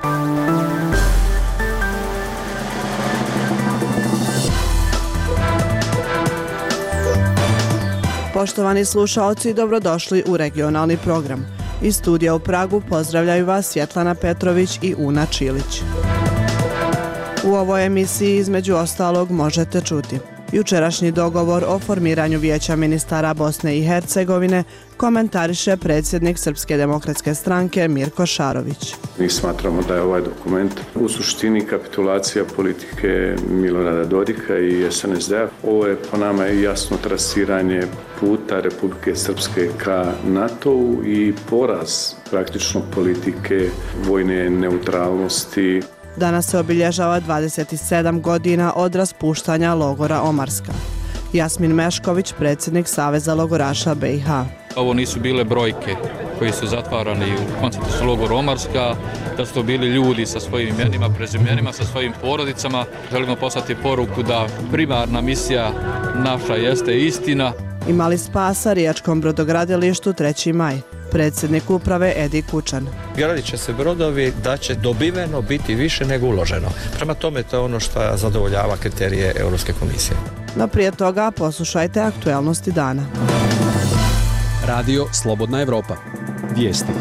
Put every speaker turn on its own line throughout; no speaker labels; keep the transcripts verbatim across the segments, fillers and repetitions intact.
Poštovani slušaoci, dobrodošli u regionalni program. Iz studija u Pragu pozdravljaju vas Svjetlana Petrović i Una Čilić. U ovoj emisiji između ostalog možete čuti jučerašnji dogovor o formiranju Vijeća ministara Bosne i Hercegovine komentariše predsjednik Srpske demokratske stranke Mirko Šarović.
Mi smatramo da je ovaj dokument u suštini kapitulacija politike Milorada Dodika i S N S D-a. Ovo je po nama jasno trasiranje puta Republike Srpske ka NATO-u i poraz praktično politike vojne neutralnosti.
Danas se obilježava dvadeset sedam godina od raspuštanja logora Omarska. Jasmin Mešković, predsjednik Saveza logoraša B i H.
Ovo nisu bile brojke koji su zatvarani u koncentracijskom logoru Omarska, da su to bili ljudi sa svojim imenima, prezimenima, sa svojim porodicama. Želimo poslati poruku da primarna misija naša jeste istina.
Imali spasa riječkom brodogradilištu treći maj. Predsjednik uprave Edi Kučan.
Gradit će se brodovi da će dobiveno biti više nego uloženo. Prema tome to je ono što zadovoljava kriterije Europske komisije.
No prije toga poslušajte aktualnosti dana.
Radio Slobodna Evropa. Vijesti.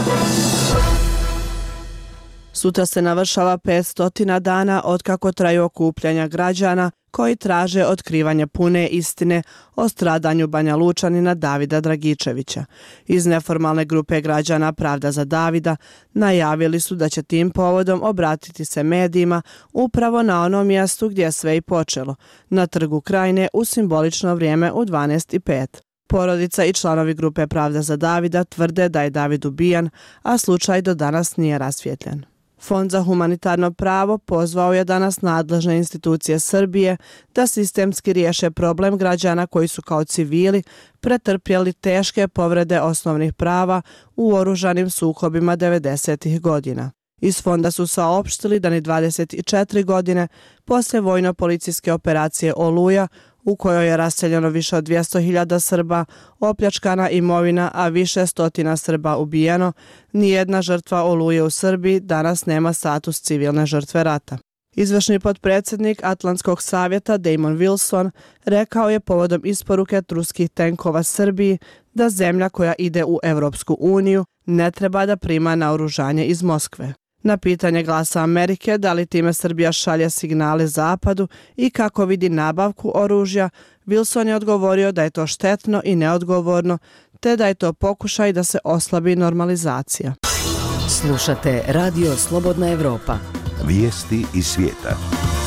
Sutra se navršava petsto dana otkako traju okupljanja građana koji traže otkrivanje pune istine o stradanju Banjalučanina Davida Dragičevića. Iz neformalne grupe građana Pravda za Davida najavili su da će tim povodom obratiti se medijima upravo na onom mjestu gdje je sve i počelo, na Trgu Krajine u simbolično vrijeme u dvanaest i pet. Porodica i članovi grupe Pravda za Davida tvrde da je David ubijan, a slučaj do danas nije rasvijetljen. Fond za humanitarno pravo pozvao je danas nadležne institucije Srbije da sistemski riješe problem građana koji su kao civili pretrpjeli teške povrede osnovnih prava u oružanim sukobima devedesetih godina. Iz fonda su saopštili da ni dvadeset četiri godine poslije vojno-policijske operacije Oluja, u kojoj je raseljeno više od dvjesto hiljada Srba, opljačkana imovina, a više stotina Srba ubijeno, nijedna žrtva Oluje u Srbiji danas nema status civilne žrtve rata. Izvršni potpredsjednik Atlantskog savjeta Damon Wilson rekao je povodom isporuke ruskih tenkova Srbiji da zemlja koja ide u Europsku uniju ne treba da prima naoružanje iz Moskve. Na pitanje Glasa Amerike da li time Srbija šalje signale Zapadu i kako vidi nabavku oružja, Wilson je odgovorio da je to štetno i neodgovorno, te da je to pokušaj da se oslabi normalizacija.
Slušate Radio Slobodna Evropa.
Vijesti iz svijeta.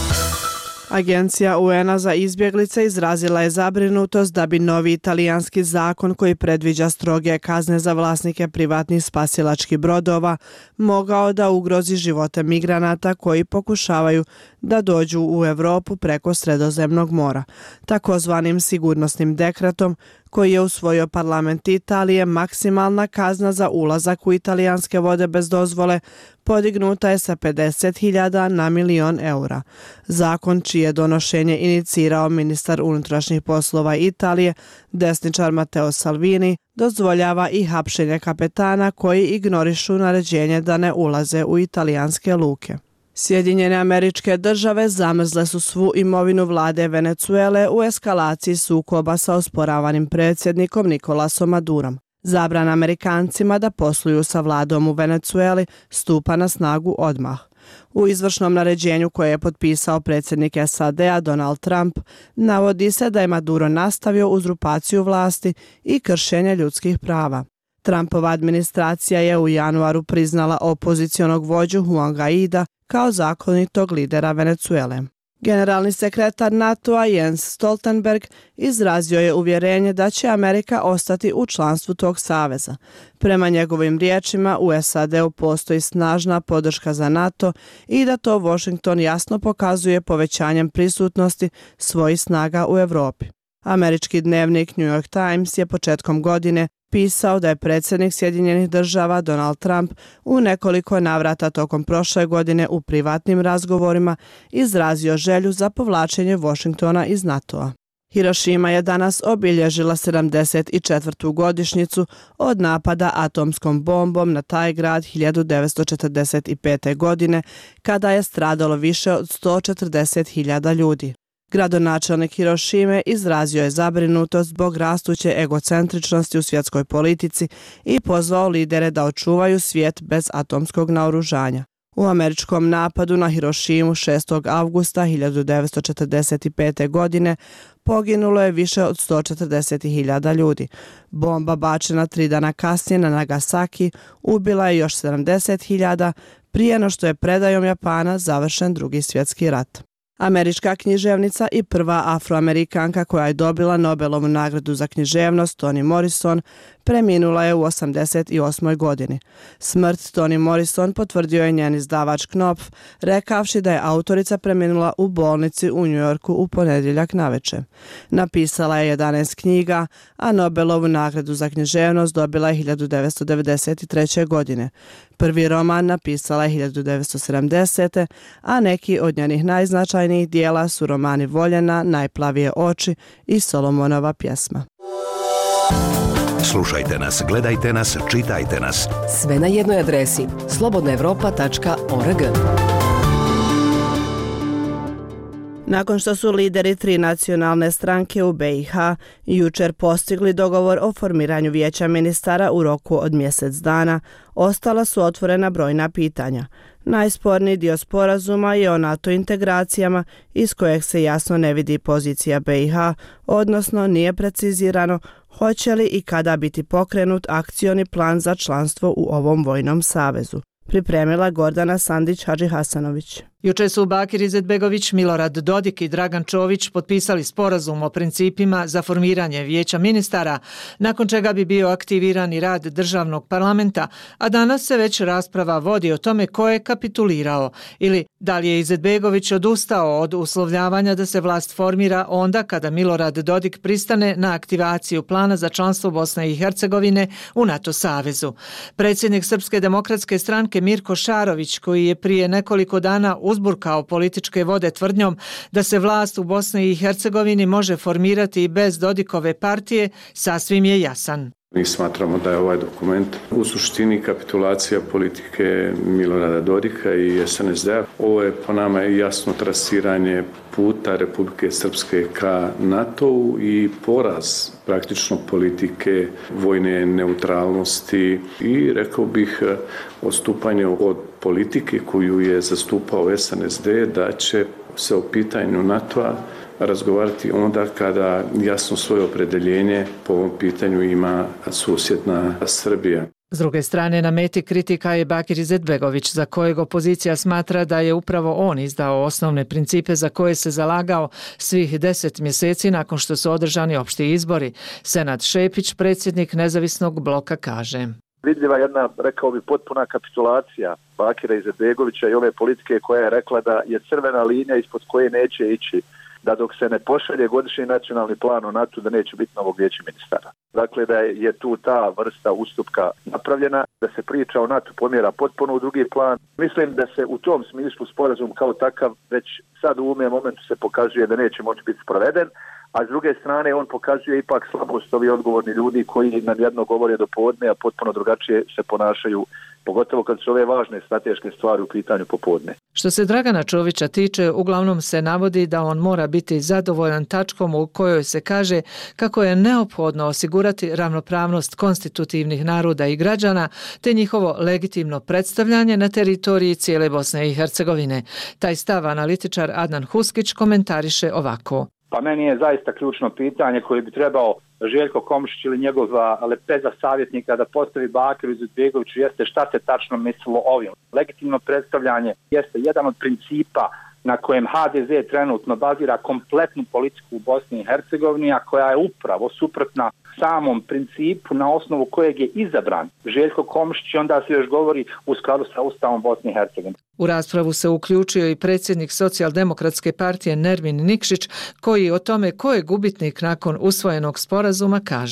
Agencija U N-a za izbjeglice izrazila je zabrinutost da bi novi italijanski zakon koji predviđa stroge kazne za vlasnike privatnih spasilačkih brodova mogao da ugrozi živote migranata koji pokušavaju da dođu u Europu preko Sredozemnog mora. Takozvanim sigurnosnim dekretom koji je usvojio parlament Italije, maksimalna kazna za ulazak u italijanske vode bez dozvole podignuta je sa pedeset hiljada na milion eura. Zakon čije je donošenje inicirao ministar unutrašnjih poslova Italije, desničar Matteo Salvini, dozvoljava i hapšenje kapetana koji ignorišu naređenje da ne ulaze u italijanske luke. Sjedinjene Američke Države zamrzle su svu imovinu vlade Venecuele u eskalaciji sukoba sa osporavanim predsjednikom Nikolasom Madurom. Zabrana Amerikancima da posluju sa vladom u Venecueli stupa na snagu odmah. U izvršnom naređenju koje je potpisao predsjednik S A D-a Donald Trump navodi se da je Maduro nastavio uzurpaciju vlasti i kršenje ljudskih prava. Trumpova administracija je u januaru priznala opozicionog vođu Juan Guaida kao zakonitog lidera Venecuele. Generalni sekretar NATO-a Jens Stoltenberg izrazio je uvjerenje da će Amerika ostati u članstvu tog saveza. Prema njegovim riječima u S A D-u postoji snažna podrška za NATO i da to Washington jasno pokazuje povećanjem prisutnosti svojih snaga u Europi. Američki dnevnik New York Times je početkom godine pisao da je predsjednik Sjedinjenih Država Donald Trump u nekoliko navrata tokom prošle godine u privatnim razgovorima izrazio želju za povlačenje Washingtona iz NATO-a. Hirošima je danas obilježila sedamdeset četvrtu godišnjicu od napada atomskom bombom na taj grad hiljadu devetsto četrdeset pete. godine, kada je stradalo više od sto četrdeset hiljada ljudi. Gradonačelnik Hirošime izrazio je zabrinutost zbog rastuće egocentričnosti u svjetskoj politici i pozvao lidere da očuvaju svijet bez atomskog naoružanja. U američkom napadu na Hirošimu šestog avgusta hiljadu devetsto četrdeset pete. godine poginulo je više od sto četrdeset hiljada ljudi. Bomba bačena tri dana kasnije na Nagasaki ubila je još sedamdeset hiljada prije no što je predajom Japana završen Drugi svjetski rat. Američka književnica i prva afroamerikanka koja je dobila Nobelovu nagradu za književnost, Toni Morrison, preminula je u osamdeset osmoj. godini. Smrt Toni Morrison potvrdio je njen izdavač Knopf, rekavši da je autorica preminula u bolnici u Njujorku u ponedjeljak navečer. Napisala je jedanaest knjiga, a Nobelovu nagradu za književnost dobila je hiljadu devetsto devedeset treće. godine. Prvi roman napisala je hiljadu devetsto sedamdesete. a neki od njenih najznačajnijih dijela su romani Voljena, Najplavije oči i Solomonova pjesma.
Slušajte nas, gledajte nas, čitajte nas.
Sve na jednoj adresi slobodna evropa tačka org.
Nakon što su lideri tri nacionalne stranke u be i ha jučer postigli dogovor o formiranju vijeća ministara u roku od mjesec dana, ostala su otvorena brojna pitanja. Najsporniji dio sporazuma je o NATO integracijama iz kojeg se jasno ne vidi pozicija be i ha, odnosno nije precizirano hoće li i kada biti pokrenut akcioni plan za članstvo u ovom vojnom savezu. Pripremila Gordana Sandić-Hadžihasanović.
Juče su Bakir Izetbegović, Milorad Dodik i Dragan Čović potpisali sporazum o principima za formiranje vijeća ministara, nakon čega bi bio aktiviran i rad državnog parlamenta, a danas se već rasprava vodi o tome ko je kapitulirao ili da li je Izetbegović odustao od uslovljavanja da se vlast formira onda kada Milorad Dodik pristane na aktivaciju plana za članstvo Bosne i Hercegovine u NATO savezu. Predsjednik Srpske demokratske stranke Mirko Šarović, koji je prije nekoliko dana uzburkao političke vode tvrdnjom da se vlast u Bosni i Hercegovini može formirati i bez Dodikove partije, sasvim je jasan.
Mi smatramo da je ovaj dokument u suštini kapitulacija politike Milorada Dodika i es en es de a. Ovo je po nama jasno trasiranje puta Republike Srpske ka NATO-u i poraz praktično politike vojne neutralnosti i rekao bih odstupanje od politike koju je zastupao es en es de da će se o pitanju NATO-a razgovarati onda kada jasno svoje opredeljenje po ovom pitanju ima susjedna Srbija.
S druge strane, na meti kritika je Bakir Izetbegović, za kojeg opozicija smatra da je upravo on izdao osnovne principe za koje se zalagao svih deset mjeseci nakon što su održani opšti izbori. Senad Šepić, predsjednik nezavisnog bloka, kaže:
Vidljiva jedna, rekao bi, potpuna kapitulacija Bakira Izetbegovića i ove politike koja je rekla da je crvena linija ispod koje neće ići, da dok se ne pošalje godišnji nacionalni plan o NATO da neće biti novog vijeća ministara. Dakle, da je tu ta vrsta ustupka napravljena, da se priča o NATO pomjera potpuno u drugi plan. Mislim da se u tom smislu sporazum kao takav već sad u ovome momentu se pokazuje da neće moći biti sproveden, a s druge strane on pokazuje ipak slabost ovi odgovorni ljudi koji nam jedno govore do podne, a potpuno drugačije se ponašaju, pogotovo kad su ove važne strateške stvari u pitanju popodne.
Što se Dragana Čovića tiče, uglavnom se navodi da on mora biti zadovoljan tačkom u kojoj se kaže kako je neophodno osigurati ravnopravnost konstitutivnih naroda i građana te njihovo legitimno predstavljanje na teritoriji cijele Bosne i Hercegovine. Taj stav analitičar Adnan Huskić komentariše ovako.
Pa meni je zaista ključno pitanje koje bi trebao Željko Komšić ili njegova lepeza savjetnika da postavi Bakiru Izetbegoviću jeste šta se tačno mislilo ovim. Legitimno predstavljanje jeste jedan od principa na kojem ha de ze trenutno bazira kompletnu politiku u Bosni i Hercegovini, a koja je upravo suprotna samom principu na osnovu kojeg je izabran Željko Komšić, onda se još govori u skladu sa Ustavom Bosne i Hercegovine.
U raspravu se uključio i predsjednik Socijaldemokratske partije Nermin Nikšić, koji o tome ko je gubitnik nakon usvojenog sporazuma kaže: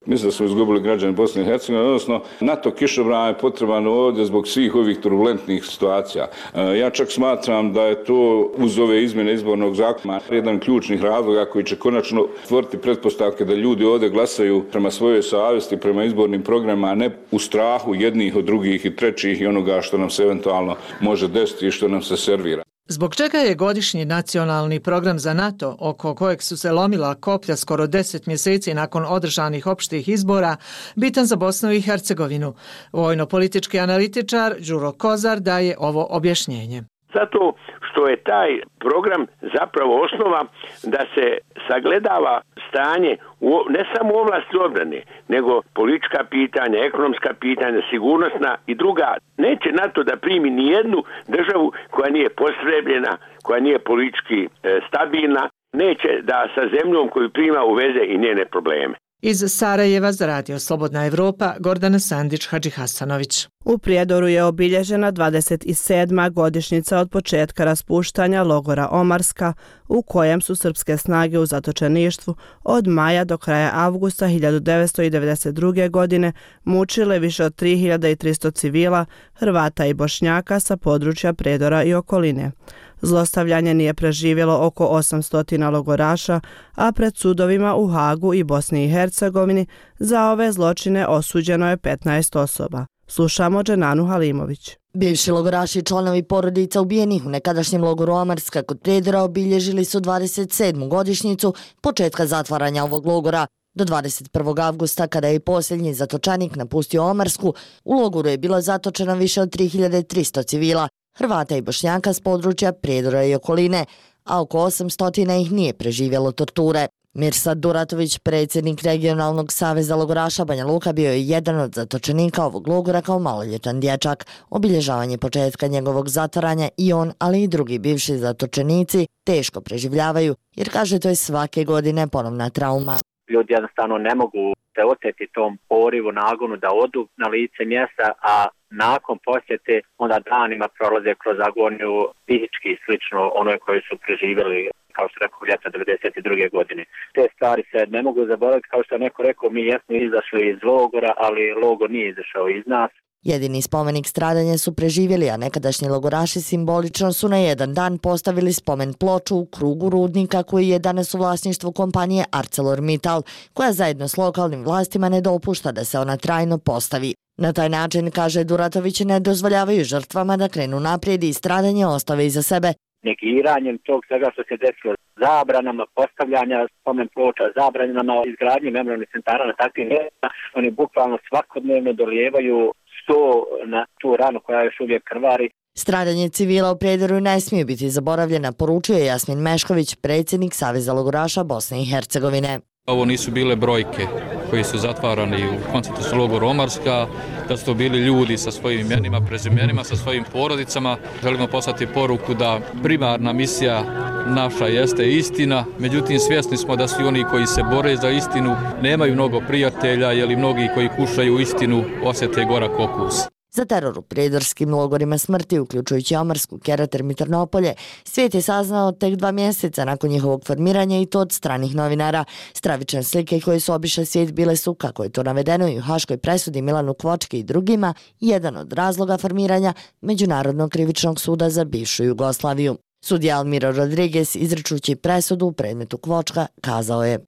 Mislim da smo izgubili građani Bosne i Hercegovine, odnosno NATO kišobran je potreban ovdje zbog svih ovih turbulentnih situacija. Ja čak smatram da je to uz ove izmjene izbornog zakona jedan ključnih razloga koji će konačno stvoriti pretpostavke da ljudi ovdje glasaju prema svojoj savjesti, prema izbornim programima, a ne u strahu jednih od drugih i trećih i onoga što nam se eventualno može desiti i što nam se servira.
Zbog čega je godišnji nacionalni program za NATO, oko kojeg su se lomila koplja skoro deset mjeseci nakon održanih opštih izbora, bitan za Bosnu i Hercegovinu? Vojno-politički analitičar Đuro Kozar daje ovo objašnjenje.
Zato što je taj program zapravo osnova da se sagledava stanje u, ne samo u oblasti odbrane, nego politička pitanja, ekonomska pitanja, sigurnosna i druga. Neće NATO da primi ni jednu državu koja nije posrebljena, koja nije politički e, stabilna, neće da sa zemljom koju prima uveze i njene probleme.
Iz Sarajeva za Radio Slobodna Evropa, Gordana Sandić Hadžihasanović.
U Prijedoru je obilježena dvadeset sedma godišnjica od početka raspuštanja logora Omarska, u kojem su srpske snage u zatočeništvu od maja do kraja avgusta hiljadu devetsto devedeset druge. godine mučile više od tri hiljade tristo civila, Hrvata i Bošnjaka sa područja Prijedora i okoline. Zlostavljanje nije preživjelo oko osamsto logoraša, a pred sudovima u Hagu i Bosni i Hercegovini za ove zločine osuđeno je petnaest osoba. Slušamo Dženanu Halimović.
Bivši logoraši i članovi porodica ubijenih u nekadašnjem logoru Omarska kod Prijedora obilježili su dvadeset sedmu godišnjicu početka zatvaranja ovog logora. Do dvadeset prvog avgusta, kada je posljednji zatočenik napustio Omarsku, u logoru je bilo zatočeno više od tri hiljade tristo civila, Hrvata i Bošnjaka s područja Prijedora i okoline, a oko osamsto ih nije preživjelo torture. Mirsad Duratović, predsjednik regionalnog saveza logoraša Banja Luka, bio je jedan od zatočenika ovog logora kao maloljetan dječak. Obilježavanje početka njegovog zatvaranja i on, ali i drugi bivši zatočenici, teško preživljavaju, jer kaže to je svake godine ponovna trauma.
Ljudi jednostavno ne mogu se oteti tom porivu, nagonu da odu na lice mjesta, a nakon posjete onda danima prolaze kroz agoniju fizički slično onoj koji su preživjeli, kao što rekao, ljeta devedeset druge. godine. Te stvari se ne mogu zaboraviti, kao što je neko rekao, mi jesmo izašli iz logora, ali logor nije izašao iz nas.
Jedini spomenik stradanja su preživjeli, a nekadašnji logoraši simbolično su na jedan dan postavili spomen ploču u krugu rudnika koji je danas u vlasništvu kompanije ArcelorMittal, koja zajedno s lokalnim vlastima ne dopušta da se ona trajno postavi. Na taj način, kaže Duratović, ne dozvoljavaju žrtvama da krenu naprijed i stradanje ostave iza sebe.
Negiranjem tog svega što se desilo, zabranama postavljanja spomen ploča, zabranama izgradnje memorijalnih centara na takvim mjestima, oni bukvalno svakodnevno dolijevaju sto na tu ranu koja još uvijek krvari.
Stradanje civila u Prijedoru ne smije biti zaboravljena, poručuje Jasmin Mešković, predsjednik Saveza logoraša Bosne i Hercegovine.
Ovo nisu bile brojke koji su zatvarani u koncentracijskom logoru Omarska, da su to bili ljudi sa svojim imenima, prezimenima, sa svojim porodicama. Želimo poslati poruku da primarna misija naša jeste istina, međutim svjesni smo da svi oni koji se bore za istinu nemaju mnogo prijatelja, jer i mnogi koji kušaju istinu osjete gorak okus.
Za teror u prijedorskim logorima smrti, uključujući Omarsku, Kerater i Trnopolje, svijet je saznao tek dva mjeseca nakon njihovog formiranja i to od stranih novinara. Stravične slike koje su obišle svijet bile su, kako je to navedeno i u haškoj presudi Milanu Kvočki i drugima, jedan od razloga formiranja Međunarodnog krivičnog suda za bivšu Jugoslaviju. Sudija Almiro Rodriguez, izričući presudu u predmetu Kvočka, kazao je: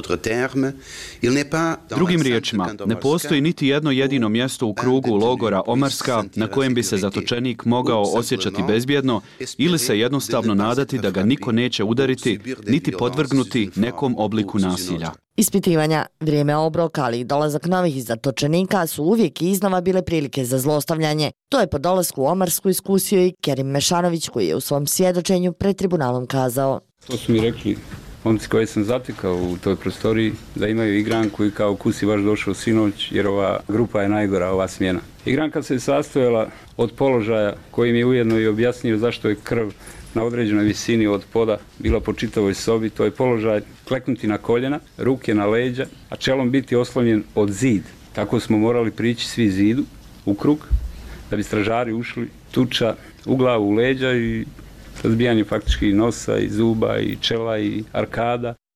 Drugim riječima, ne postoji niti jedno jedino mjesto u krugu logora Omarska na kojem bi se zatočenik mogao osjećati bezbjedno ili se jednostavno nadati da ga niko neće udariti niti podvrgnuti nekom obliku nasilja.
Ispitivanja, vrijeme obroka, ali i dolazak novih zatočenika su uvijek i iznova bile prilike za zlostavljanje. To je po dolasku u Omarsku iskusio i Kerim Mešanović, koji je u svom svjedočenju pred tribunalom kazao:
To su mi rekli momci koje sam zatekao u toj prostoriji, da imaju igranku i kao kusi baš došao sinoć, jer ova grupa je najgora, ova smjena. Igranka se sastojala od položaja koji mi je ujedno i objasnio zašto je krv na određenoj visini od poda bila po čitavoj sobi. To je položaj kleknuti na koljena, ruke na leđa, a čelom biti oslonjen od zid. Tako smo morali prići svi zidu u krug, da bi stražari ušli, tuča u glavu, u leđa i razbijanje faktički nosa i zuba i čela i arkada.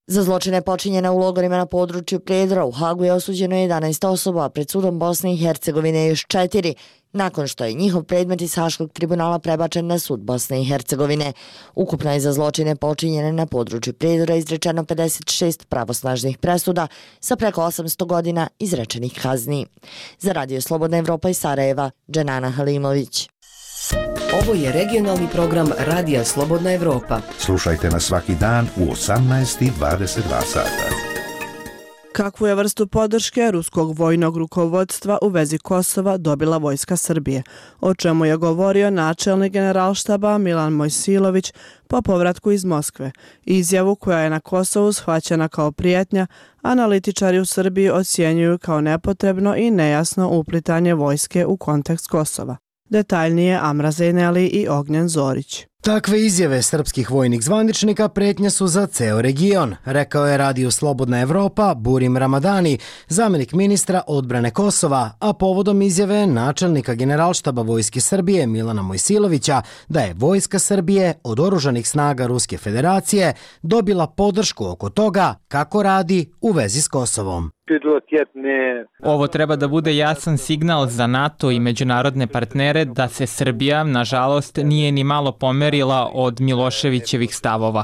Za zločine počinjene u logorima na području Prijedora u Hagu je osuđeno jedanaest osoba, a pred sudom Bosne i Hercegovine još četiri, nakon što je njihov predmet iz Haškog tribunala prebačen na sud Bosne i Hercegovine. Ukupno je za zločine počinjene na području Prijedora izrečeno pedeset šest pravosnažnih presuda sa preko osamsto godina izrečenih kazni. Za Radio Slobodna Evropa iz Sarajeva, Dženana Halimović.
Ovo je regionalni program Radija Slobodna Evropa.
Slušajte nas svaki dan u osamnaest i dvadeset dva sata.
Kakvu je vrstu podrške ruskog vojnog rukovodstva u vezi Kosova dobila vojska Srbije, o čemu je govorio načelnik generalštaba Milan Mojsilović po povratku iz Moskve. Izjavu koja je na Kosovu shvaćena kao prijetnja, analitičari u Srbiji ocjenjuju kao nepotrebno i nejasno uplitanje vojske u kontekst Kosova. Detaljnije Amra Zejneli i Ognjen Zorić.
Takve izjave srpskih vojnih zvaničnika pretnje su za ceo region, rekao je Radio Slobodna Evropa Burim Ramadani, zamjenik ministra odbrane Kosova, a povodom izjave načelnika generalštaba vojske Srbije Milana Mojsilovića da je vojska Srbije od oružanih snaga Ruske federacije dobila podršku oko toga kako radi u vezi s Kosovom.
Ovo treba da bude jasan signal za NATO i međunarodne partnere da se Srbija, nažalost, nije ni malo pomerila od Miloševićevih stavova.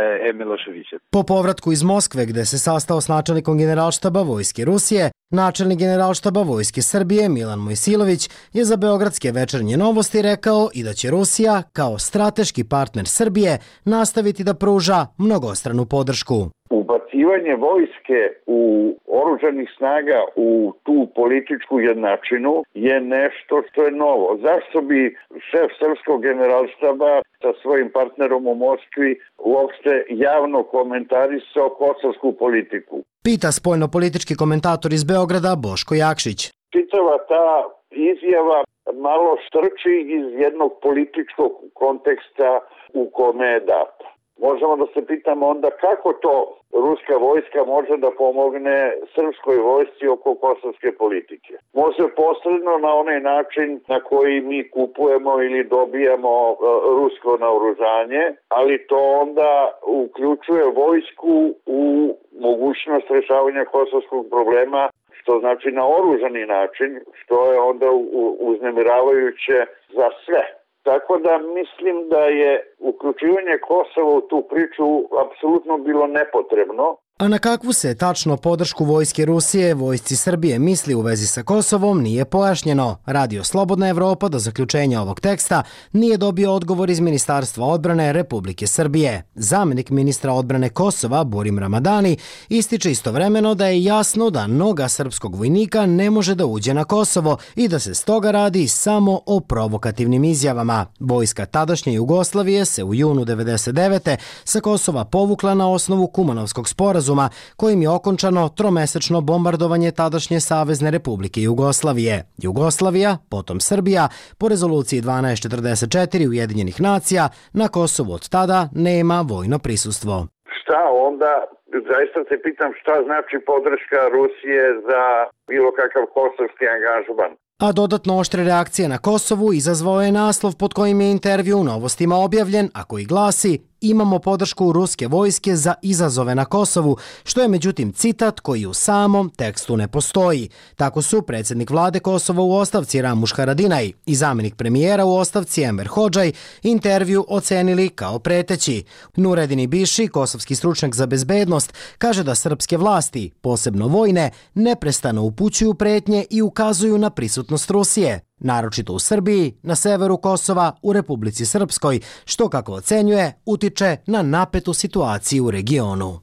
Po povratku iz Moskve, gde se sastao s načelnikom generalštaba vojske Rusije, načelnik generalštaba vojske Srbije Milan Mojsilović je za beogradske večernje novosti rekao i da će Rusija, kao strateški partner Srbije, nastaviti da pruža mnogostranu podršku.
Ubacivanje vojske u oružanih snaga u tu političku jednačinu je nešto što je novo. Zašto bi šef srpskog generalštaba sa svojim partnerom u Moskvi uopšte javno komentarisao kosovsku politiku?
Pita spoljnopolitički komentator iz Beograda Boško Jakšić.
Čitava ta izjava malo strči iz jednog političkog konteksta u kome je data. Možemo da se pitamo onda kako to ruska vojska može da pomogne srpskoj vojsci oko kosovske politike. Može posredno na onaj način na koji mi kupujemo ili dobijamo uh, rusko naoružanje, ali to onda uključuje vojsku u mogućnost rešavanja kosovskog problema, što znači na oružani način, što je onda uznemiravajuće za sve. Tako da mislim da je uključivanje Kosova u tu priču apsolutno bilo nepotrebno.
A na kakvu se tačno podršku vojske Rusije vojsci Srbije misli u vezi sa Kosovom nije pojašnjeno. Radio Slobodna Evropa do zaključenja ovog teksta nije dobio odgovor iz Ministarstva odbrane Republike Srbije. Zamjenik ministra odbrane Kosova Burim Ramadani ističe istovremeno da je jasno da noga srpskog vojnika ne može da uđe na Kosovo i da se stoga radi samo o provokativnim izjavama. Vojska tadašnje Jugoslavije se u junu devedeset devete sa Kosova povukla na osnovu Kumanovskog sporazuma kojim je okončano tromesečno bombardovanje tadašnje Savezne Republike Jugoslavije. Jugoslavija, potom Srbija, po rezoluciji dvanaest četrdeset četiri Ujedinjenih nacija, na Kosovu od tada nema vojno prisustvo.
Šta onda, zaista se pitam šta znači podrška Rusije za bilo kakav kosovski angažman.
A dodatno oštre reakcije na Kosovu izazvao je naslov pod kojim je intervju u Novostima objavljen, a koji glasi "Imamo podršku ruske vojske za izazove na Kosovu", što je međutim citat koji u samom tekstu ne postoji. Tako su predsjednik vlade Kosova u ostavci Ramuš Haradinaj i zamjenik premijera u ostavci Enver Hodžaj intervju ocenili kao preteći. Nuredin Ibiši, kosovski stručnjak za bezbednost, kaže da srpske vlasti, posebno vojne, neprestano upućuju pretnje i ukazuju na prisutnost Rusije, naročito u Srbiji, na severu Kosova, u Republici Srpskoj, što, kako ocenjuje, utiče na napetu situaciju u regionu.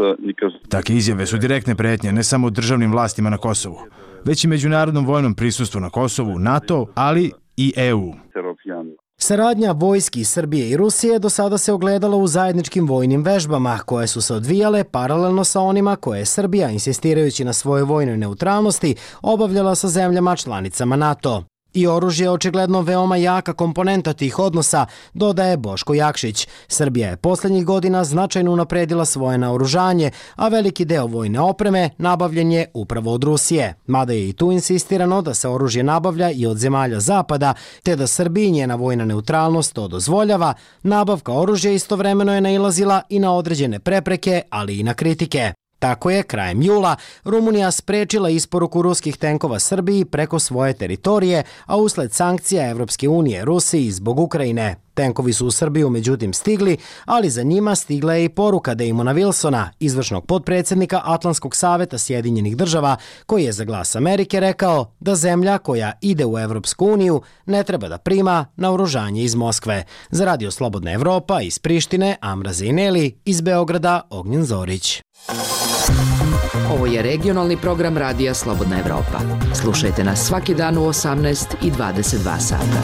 Takve izjave su direktne pretnje ne samo državnim vlastima na Kosovu, već i međunarodnom vojnom prisustvu na Kosovu, NATO, ali i E U.
Saradnja vojski Srbije i Rusije do sada se ogledala u zajedničkim vojnim vežbama, koje su se odvijale paralelno sa onima koje je Srbija, insistirajući na svojoj vojnoj neutralnosti, obavljala sa zemljama članicama NATO. I oružje je očigledno veoma jaka komponenta tih odnosa, dodaje Boško Jakšić. Srbija je posljednjih godina značajno unapredila svoje naoružanje, a veliki deo vojne opreme nabavljen je upravo od Rusije. Mada je i tu insistirano da se oružje nabavlja i od zemalja Zapada, te da Srbiji njena vojna neutralnost to dozvoljava, nabavka oružja istovremeno je nailazila i na određene prepreke, ali i na kritike. Tako je, krajem jula, Rumunija sprečila isporuku ruskih tenkova Srbiji preko svoje teritorije, a usled sankcija Evropske unije Rusiji zbog Ukrajine. Tenkovi su u Srbiju međutim stigli, ali za njima stigla je i poruka Damona Wilsona, izvršnog potpredsjednika Atlantskog saveta Sjedinjenih država, koji je za Glas Amerike rekao da zemlja koja ide u Evropsku uniju ne treba da prima naoružanje iz Moskve. Za Radio Slobodna Evropa iz Prištine, Amra Zejneli, iz Beograda, Ognjen Zorić.
Ovo je regionalni program Radija Slobodna Evropa. Slušajte nas svaki dan u osamnaest i dvadeset dva sata.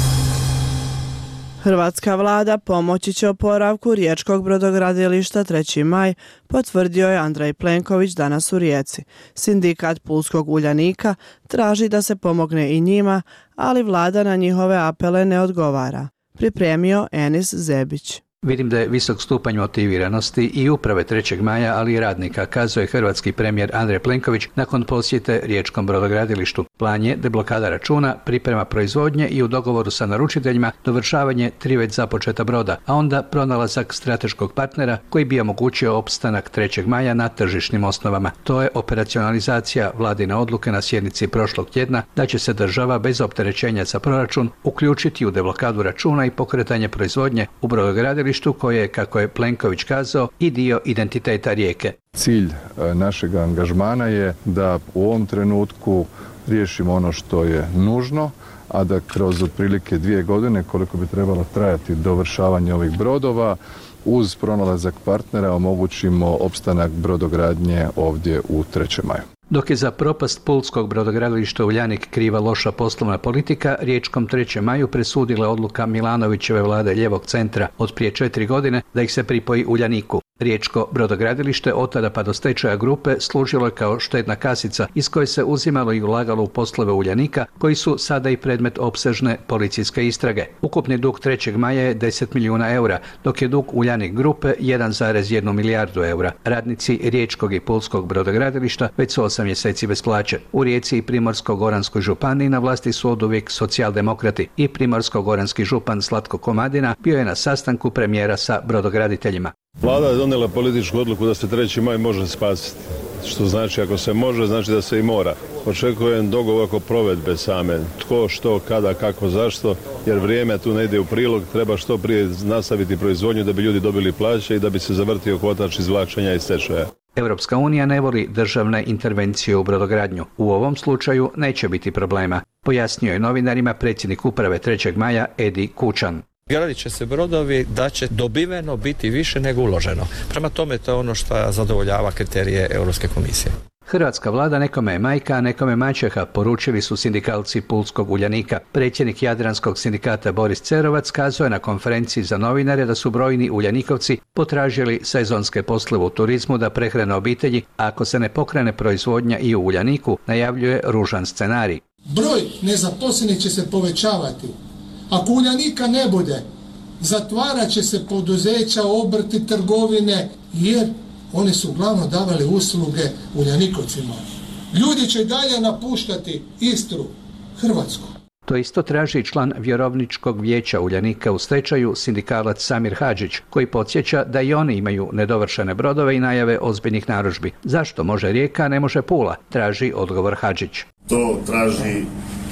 Hrvatska vlada pomoći će oporavku riječkog brodogradilišta treći maj, potvrdio je Andrej Plenković danas u Rijeci. Sindikat Pulskog Uljanika traži da se pomogne i njima, ali vlada na njihove apele ne odgovara. Pripremio Enis Zebić.
Vidim da je visok stupanj motiviranosti i uprave trećeg maja, ali i radnika, kazuje hrvatski premijer Andrej Plenković nakon posjete riječkom brodogradilištu. Plan je deblokada računa, priprema proizvodnje i u dogovoru sa naručiteljima dovršavanje tri već započeta broda, a onda pronalazak strateškog partnera koji bi omogućio opstanak trećeg maja na tržišnim osnovama. To je operacionalizacija vladine odluke na sjednici prošlog tjedna da će se država bez opterećenja za proračun uključiti u deblokadu računa i pokretanje proizvodnje u brodogradilištu koje je, kako je Plenković kazao, i dio identiteta Rijeke.
Cilj našeg angažmana je da u ovom trenutku riješimo ono što je nužno, a da kroz otprilike dvije godine, koliko bi trebalo trajati dovršavanje ovih brodova, uz pronalazak partnera omogućimo opstanak brodogradnje ovdje u trećem maju.
Dok je za propast pulskog brodogradilišta Uljanik kriva loša poslovna politika, riječkom trećem maju presudila odluka Milanovićeve vlade lijevog centra od prije četiri godine da ih se pripoji Uljaniku. Riječko brodogradilište od tada pa do stečaja grupe služilo je kao štedna kasica iz koje se uzimalo i ulagalo u poslove Uljanika, koji su sada i predmet opsežne policijske istrage. Ukupni dug trećeg maja je deset milijuna eura, dok je dug Uljanik grupe jedan zarez jedan milijardu eura. Radnici riječkog i pulskog brodogradilišta već su osam mjeseci bez plaće. U Rijeci i Primorsko-goranskoj županiji na vlasti su oduvijek socijaldemokrati i Primorsko-goranski župan Slatko Komadina bio je na sastanku premijera sa brodograditeljima.
Vlada je donijela političku odluku da se treći maj može spasiti. Što znači ako se može, znači da se i mora. Očekujem dogovor oko provedbe same. Tko, što, kada, kako, zašto, jer vrijeme tu ne ide u prilog. Treba što prije nastaviti proizvodnju da bi ljudi dobili plaće i da bi se zavrtio kotač izvlačenja iz stečaja.
Europska unija ne voli državne intervencije u brodogradnju. U ovom slučaju neće biti problema, pojasnio je novinarima predsjednik uprave trećeg maja Edi Kučan.
Gradit će se brodovi da će dobiveno biti više nego uloženo. Prema tome to je ono što zadovoljava kriterije Europske komisije.
Hrvatska vlada nekome je majka, a nekome maćeha, poručili su sindikalci Pulskog Uljanika. Predsjednik Jadranskog sindikata Boris Cerovac kazao je na konferenciji za novinare da su brojni Uljanikovci potražili sezonske poslove u turizmu da prehrane obitelji, a ako se ne pokrene proizvodnja i u Uljaniku, najavljuje ružan scenarij.
Broj nezaposlenih će se povećavati. Ako Uljanika ne bude, zatvarat će se poduzeća, obrti, trgovine, jer oni su uglavnom davali usluge Uljanikovcima. Ljudi će dalje napuštati Istru, Hrvatsku.
To isto traži član vjerovničkog vijeća Uljanika u stečaju, sindikalac Samir Hadžić, koji podsjeća da i oni imaju nedovršene brodove i najave ozbiljnih narudžbi. Zašto može Rijeka, a ne može Pula? Traži odgovor Hadžić.
To traži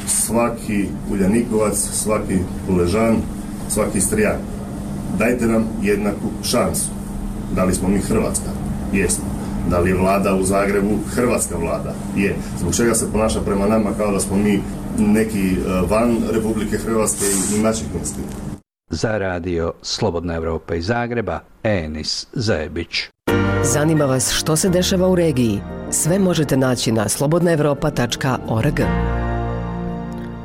svaki Uljanikovac, svaki Puležan, svaki Istrijan. Dajte nam jednaku šansu. Da li smo mi Hrvatska? Jesmo. Da li je vlada u Zagrebu hrvatska vlada? Je. Zbog čega se ponaša prema nama kao da smo mi neki van Republike Hrvatske i maćehinski?
Za radio Slobodna Evropa iz Zagreba, Enis Zebić.
Zanima vas što se dešava u regiji? Sve možete naći na slobodna evropa tačka org.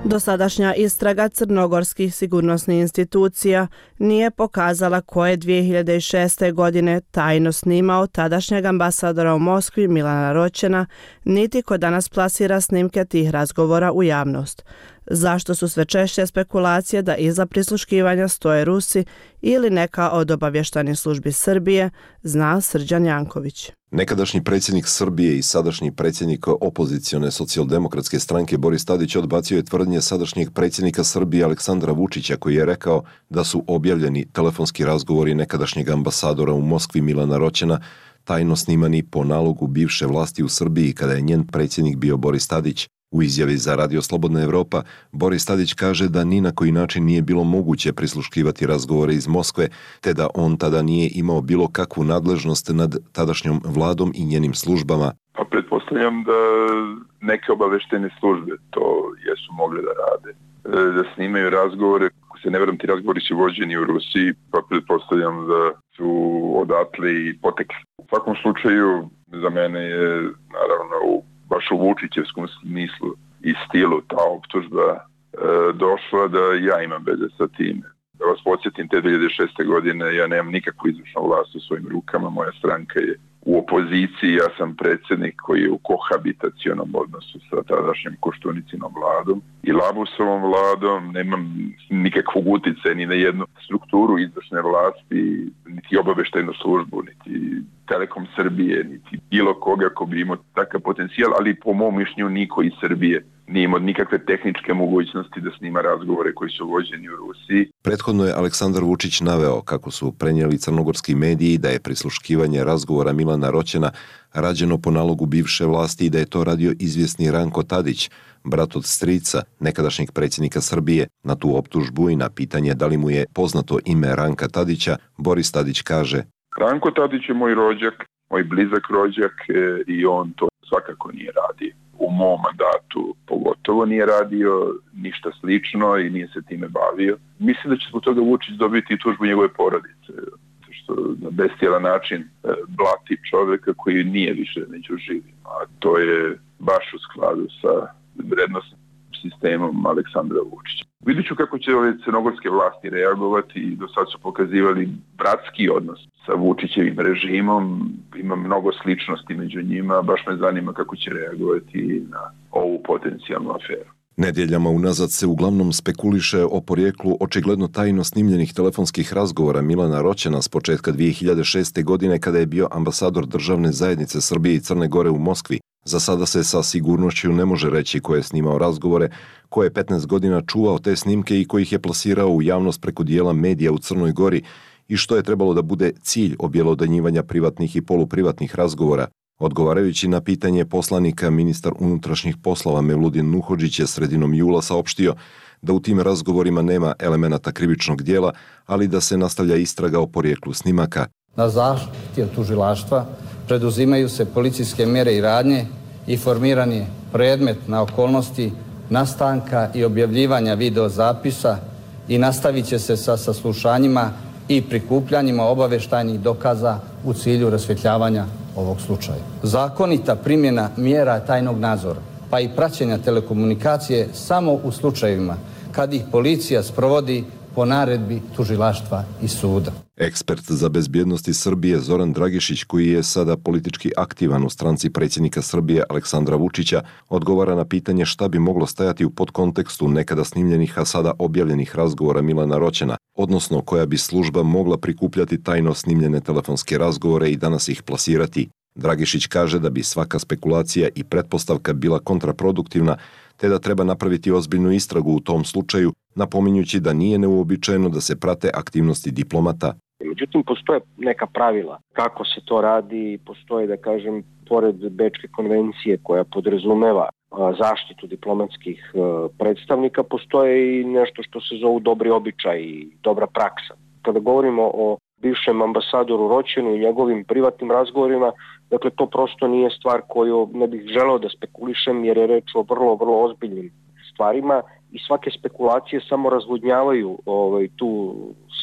Dosadašnja istraga crnogorskih sigurnosnih institucija nije pokazala ko je dvije hiljade šeste. godine tajno snimao tadašnjeg ambasadora u Moskvi Milana Roćena, niti ko danas plasira snimke tih razgovora u javnost. Zašto su sve češće spekulacije da iza prisluškivanja stoje Rusi ili neka od obavještajnih službi Srbije, zna Srđan Janković.
Nekadašnji predsjednik Srbije i sadašnji predsjednik opozicione socijaldemokratske stranke Boris Tadić odbacio je tvrdnje sadašnjeg predsjednika Srbije Aleksandra Vučića koji je rekao da su objavljeni telefonski razgovori nekadašnjeg ambasadora u Moskvi Milana Roćena tajno snimani po nalogu bivše vlasti u Srbiji kada je njen predsjednik bio Boris Tadić. U izjavi za Radio Slobodna Evropa, Boris Tadić kaže da ni na koji način nije bilo moguće prisluškivati razgovore iz Moskve, te da on tada nije imao bilo kakvu nadležnost nad tadašnjom vladom i njenim službama.
Pa pretpostavljam da neke obaveštene službe to jesu mogle da rade, da snimaju razgovore. Ako se ne veram, ti razgovori su vođeni u Rusiji, pa pretpostavljam da su odatle i potekli. U svakom slučaju, za mene je naravno u baš u Vučićevskom smislu i stilu ta optužba e, došla da ja imam veze sa time. Da vas podsjetim, te dvije hiljade šeste. godine ja nemam nikakvu izvršnu vlast u svojim rukama, moja stranka je u opoziciji, ja sam predsjednik koji je u kohabitacionom odnosu sa tadašnjom Koštunicinom vladom i Labusovom vladom, nemam nikakvog utjecaja ni na jednu strukturu izvršne vlasti, niti obaveštajnu službu, niti Telekom Srbije, niti bilo koga ko bi imao takav potencijal, ali po mom mišljenju niko iz Srbije nije imao nikakve tehničke mogućnosti da snima razgovore koji su vođeni u Rusiji.
Prethodno je Aleksandar Vučić naveo kako su prenijeli crnogorski mediji da je prisluškivanje razgovora Milana Roćena rađeno po nalogu bivše vlasti i da je to radio izvjesni Ranko Tadić, brat od strica nekadašnjeg predsjednika Srbije. Na tu optužbu i na pitanje da li mu je poznato ime Ranka Tadića, Boris Tadić kaže:
Ranko Tadić je moj rođak, moj blizak rođak i on to svakako nije radio. U mom mandatu pogotovo nije radio ništa slično i nije se time bavio. Mislim da će zbog toga Vučić dobiti tužbu njegove porodice, što na bestijalan način blati čovjeka koji nije više među živima. A to je baš u skladu sa vrednostnim sistemom Aleksandra Vučića. Vidjet ću kako će ove crnogorske vlasti reagovati i do sad su pokazivali bratski odnos sa Vučićevim režimom. Ima mnogo sličnosti među njima, baš me zanima kako će reagovati na ovu potencijalnu aferu.
Nedjeljama unazad se uglavnom spekuliše o porijeklu očigledno tajno snimljenih telefonskih razgovora Milana Roćena s početka dvije hiljade šeste. godine kada je bio ambasador državne zajednice Srbije i Crne Gore u Moskvi. Za sada se sa sigurnošću ne može reći ko je snimao razgovore, ko je petnaest godina čuvao te snimke i ko ih je plasirao u javnost preko dijela medija u Crnoj Gori i što je trebalo da bude cilj objelodanjivanja privatnih i poluprivatnih razgovora. Odgovarajući na pitanje poslanika, ministar unutrašnjih poslova Mevludin Nuhodžić je sredinom jula saopštio da u tim razgovorima nema elemenata krivičnog djela, ali da se nastavlja istraga o porijeklu snimaka.
Na zahtjev tužilaštva preduzimaju se policijske mjere i radnje i formiran je predmet na okolnosti nastanka i objavljivanja videozapisa i nastavit će se sa saslušanjima i prikupljanjima obavještajnih dokaza u cilju rasvjetljavanja ovog slučaja. Zakonita primjena mjera tajnog nadzora, pa i praćenja telekomunikacije samo u slučajevima kad ih policija sprovodi po naredbi tužilaštva i suda.
Ekspert za bezbjednosti Srbije Zoran Dragišić, koji je sada politički aktivan u stranci predsjednika Srbije Aleksandra Vučića, odgovara na pitanje šta bi moglo stajati u podkontekstu nekada snimljenih, a sada objavljenih razgovora Milana Roćena, odnosno koja bi služba mogla prikupljati tajno snimljene telefonske razgovore i danas ih plasirati. Dragišić kaže da bi svaka spekulacija i pretpostavka bila kontraproduktivna, te da treba napraviti ozbiljnu istragu u tom slučaju, napominjući da nije neuobičajeno da se prate aktivnosti diplomata.
Međutim, postoje neka pravila kako se to radi, postoje, da kažem, pored Bečke konvencije koja podrazumeva zaštitu diplomatskih predstavnika, postoje i nešto što se zovu dobri običaj i dobra praksa. Kada govorimo o bivšem ambasadoru Roćenu i njegovim privatnim razgovorima, dakle to prosto nije stvar koju ne bih želeo da spekulišem jer je reč o vrlo, vrlo ozbiljnim stvarima i svake spekulacije samo razvodnjavaju ovaj, tu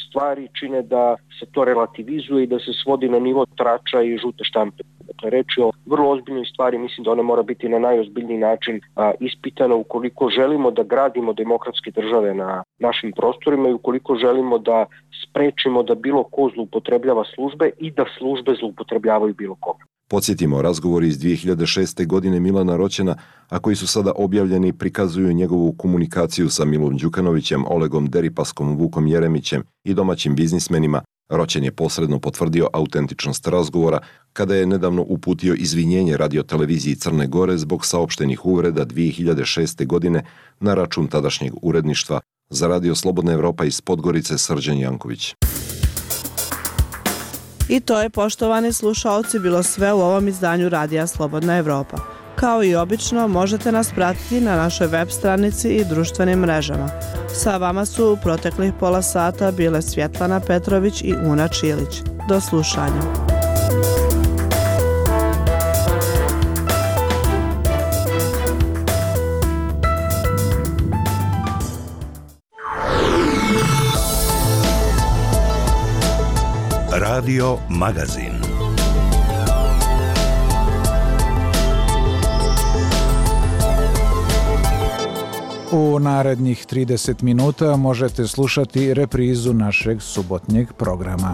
stvari čine da se to relativizuje i da se svodi na nivo trača i žute štampe. Dakle, reč je o vrlo ozbiljnoj stvari, mislim da ona mora biti na najozbiljniji način a, ispitana ukoliko želimo da gradimo demokratske države na našim prostorima i ukoliko želimo da sprečimo da bilo ko zloupotrebljava službe i da službe zloupotrebljavaju bilo koga.
Podsjetimo, razgovori iz dvije hiljade šeste. godine Milana Roćena, a koji su sada objavljeni, prikazuju njegovu komunikaciju sa Milom Đukanovićem, Olegom Deripaskom, Vukom Jeremićem i domaćim biznismenima. Roćen je posredno potvrdio autentičnost razgovora kada je nedavno uputio izvinjenje radioteleviziji Crne Gore zbog saopštenih uvreda dvije hiljade šeste. godine na račun tadašnjeg uredništva. Za Radio Slobodna Evropa iz Podgorice, Srđan Janković.
I to je, poštovani slušaoci, bilo sve u ovom izdanju Radija Slobodna Evropa. Kao i obično, možete nas pratiti na našoj web stranici i društvenim mrežama. Sa vama su u proteklih pola sata bile Svjetlana Petrović i Una Čilić. Do slušanja.
Radio Magazin.
U narednih trideset minuta možete slušati reprizu našeg subotnjeg programa.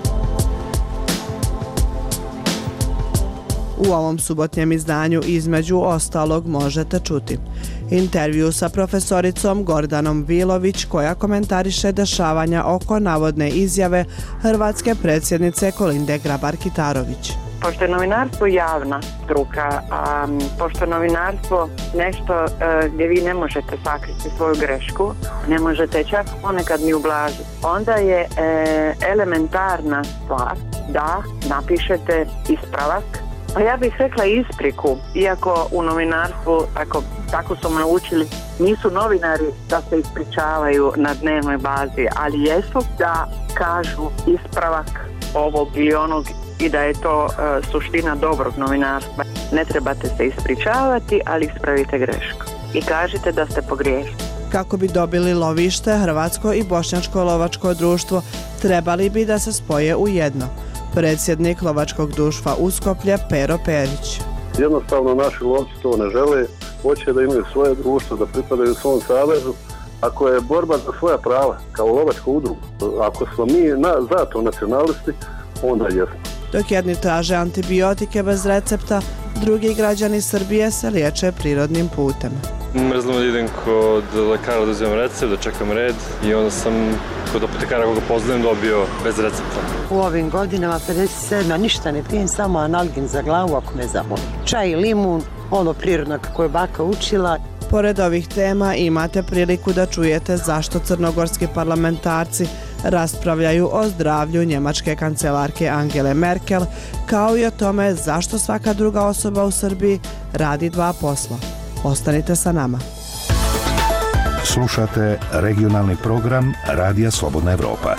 U ovom subotnjem izdanju između ostalog možete čuti intervju sa profesoricom Gordanom Vilović koja komentariše dešavanja oko navodne izjave hrvatske predsjednice Kolinde Grabar-Kitarović.
Pošto je novinarstvo javna struka, a pošto je novinarstvo nešto a, gdje vi ne možete sakriti svoju grešku, ne možete čak ponekad ni ublažiti, onda je e, elementarna stvar da napišete ispravak. Pa ja bih rekla ispriku, iako u novinarstvu, ako tako su naučili, nisu novinari da se ispričavaju na dnevnoj bazi, ali jesu da kažu ispravak ovog ili onog i da je to uh, suština dobrog novinarstva. Ne trebate se ispričavati, ali ispravite grešku i kažite da ste pogriješili.
Kako bi dobili lovište, Hrvatsko i Bošnjačko lovačko društvo trebali bi da se spoje u jedno. Predsjednik lovačkog društva Uskoplje Pero Perić.
Jednostavno naši lovci to ne žele, hoće da imaju svoje društvo, da pripadaju svom savezu. Ako je borba za svoja prava kao lovačku udrugu, ako smo mi na, zato nacionalisti, onda jesmo.
Dok jedni traže antibiotike bez recepta, drugi građani Srbije se liječe prirodnim putem.
Mrzlim da idem kod lekara da uzimam recept, da čekam red i onda sam kod apotekara koga poznajem dobio bez recepta.
U ovim godinama pedeset sedam ništa ne pijem, samo analgin za glavu ako me zaboli. Čaj i limun, ono prirodno kako je baka učila.
Pored ovih tema imate priliku da čujete zašto crnogorski parlamentarci raspravljaju o zdravlju njemačke kancelarke Angele Merkel, kao i o tome zašto svaka druga osoba u Srbiji radi dva posla. Ostanite sa nama.
Slušate regionalni program Radija Slobodna Evropa.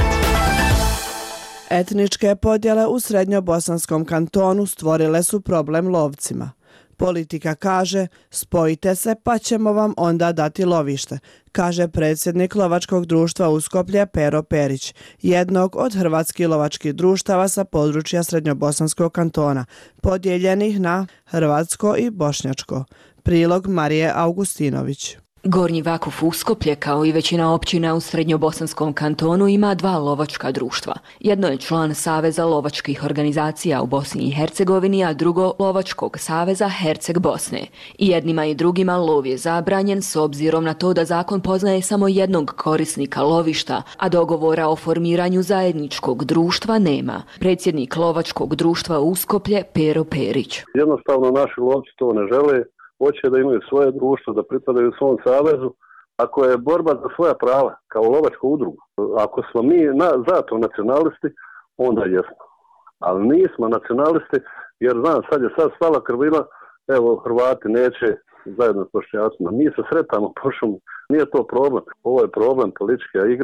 Etničke podjele u Srednjobosanskom kantonu stvorile su problem lovcima. Politika kaže, spojite se pa ćemo vam onda dati lovište, kaže predsjednik lovačkog društva Uskoplje Pero Perić, jednog od hrvatskih lovačkih društava sa područja Srednjobosanskog kantona, podijeljenih na hrvatsko i bošnjačko. Prilog Marije Augustinović.
Gornji Vakuf Uskoplje, kao i većina općina u Srednjobosanskom kantonu, ima dva lovačka društva. Jedno je član Saveza lovačkih organizacija u Bosni i Hercegovini, a drugo Lovačkog saveza Herceg Bosne. I jednima i drugima lov je zabranjen s obzirom na to da zakon poznaje samo jednog korisnika lovišta, a dogovora o formiranju zajedničkog društva nema. Predsjednik Lovačkog društva Uskoplje Pero Perić.
Jednostavno naši lovci to ne žele. Hoće da imaju svoje društvo, da pripadaju svom savezu. Ako je borba za svoja prava kao lovačku udrugu, ako smo mi na, zato nacionalisti, onda jesmo. Ali nismo nacionalisti, jer znam, sad je sad stala krvina, evo Hrvati neće zajedno s Bošnjacima. Mi se sretamo po šumu, nije to problem. Ovo je problem, politička igra.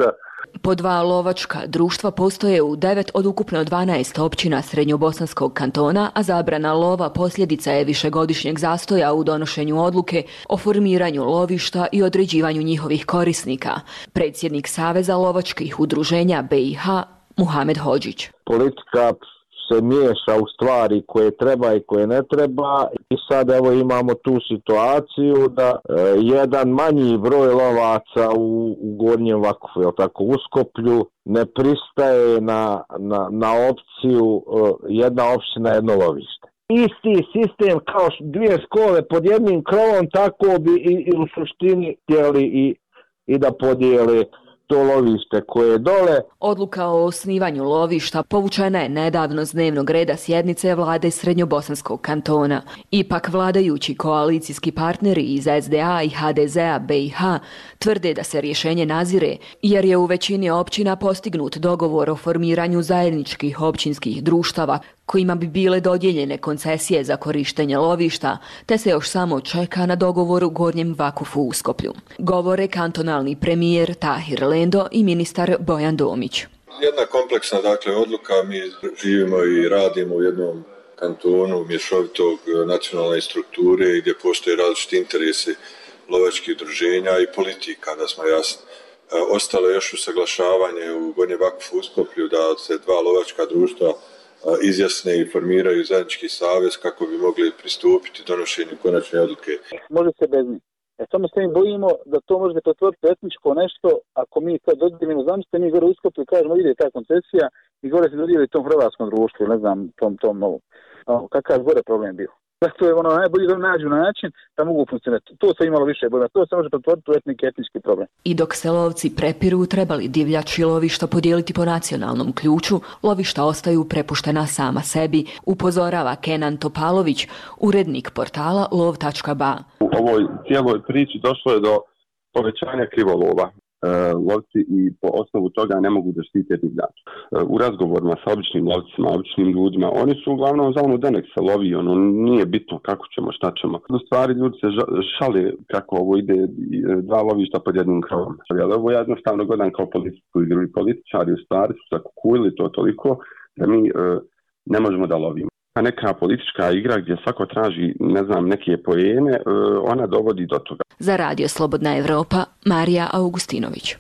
Po dva lovačka društva postoje u devet od ukupno dvanaest općina Srednjobosanskog kantona, a zabrana lova posljedica je višegodišnjeg zastoja u donošenju odluke o formiranju lovišta i određivanju njihovih korisnika. Predsjednik Saveza lovačkih udruženja B i H, Muhamed Hodžić.
Politika se miješa u stvari koje treba i koje ne treba i sad evo imamo tu situaciju da e, jedan manji broj lovaca u, u Gornjem Vakufu, jel tako, u Skoplju, ne pristaje na, na, na opciju e, jedna opština, jedno lovište. Isti sistem kao dvije škole pod jednim krovom, tako bi i, i u suštini htjeli i, i da podijele to lovište koje je dole.
Odluka o osnivanju lovišta povučena je nedavno s dnevnog reda sjednice vlade Srednjobosanskog kantona. Ipak vladajući koalicijski partneri iz S D A i H D Z A B i H tvrde da se rješenje nazire jer je u većini općina postignut dogovor o formiranju zajedničkih općinskih društava kojima bi bile dodijeljene koncesije za korištenje lovišta, te se još samo čeka na dogovor u Gornjem Vakufu u Skoplju. Govore kantonalni premijer Tahir Lendo i ministar Bojan Domić.
Jedna kompleksna dakle odluka, mi živimo i radimo u jednom kantonu mješovitog nacionalne strukture gdje postoje različiti interesi lovačkih udruženja i politika, da smo jasni. Ostalo je još usaglašavanje u Gornjem Vakufu u Skoplju da se dva lovačka društva izjasne i formiraju zajednički savez kako bi mogli pristupiti donošenju konačne odluke.
Može se bez njih. E samo se mi bojimo da to može pretvoriti etničko nešto, ako mi sad dodijelimo, zamislite mi gore u Skoplju kažemo ide ta koncesija i gore se dodijeli tom hrvatskom društvu, ne znam, tom, tom novom. Kakav gore problem bio? To je ono najbolje da nađu način da mogu funkcionirati. To se imalo više bojima. To se može pretvoriti u etnik, etnički problem.
I dok se lovci prepiru trebali divljači lovišta podijeliti po nacionalnom ključu, lovišta ostaju prepuštena sama sebi, upozorava Kenan Topalović, urednik portala lov tačka ba.
U ovoj cijeloj priči došlo je do povećanja krivolova. E, lovci i po osnovu toga ne mogu da štite divljač. E, u razgovorima sa običnim lovcima, običnim ljudima, oni su uglavnom za ono da nek se lovi, ono nije bitno kako ćemo, šta ćemo. U stvari ljudi se šale kako ovo ide dva lovišta pod jednim krovom. Ali ovo ja jednostavno gledam kao političku igru i političari u stvari su zakukujili to toliko da mi e, ne možemo da lovimo. A neka politička igra gdje svako traži, ne znam, neke poene, ona dovodi do toga.
Za Radio Slobodna Evropa, Marija Augustinović.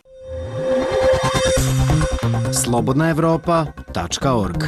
slobodna evropa tačka org.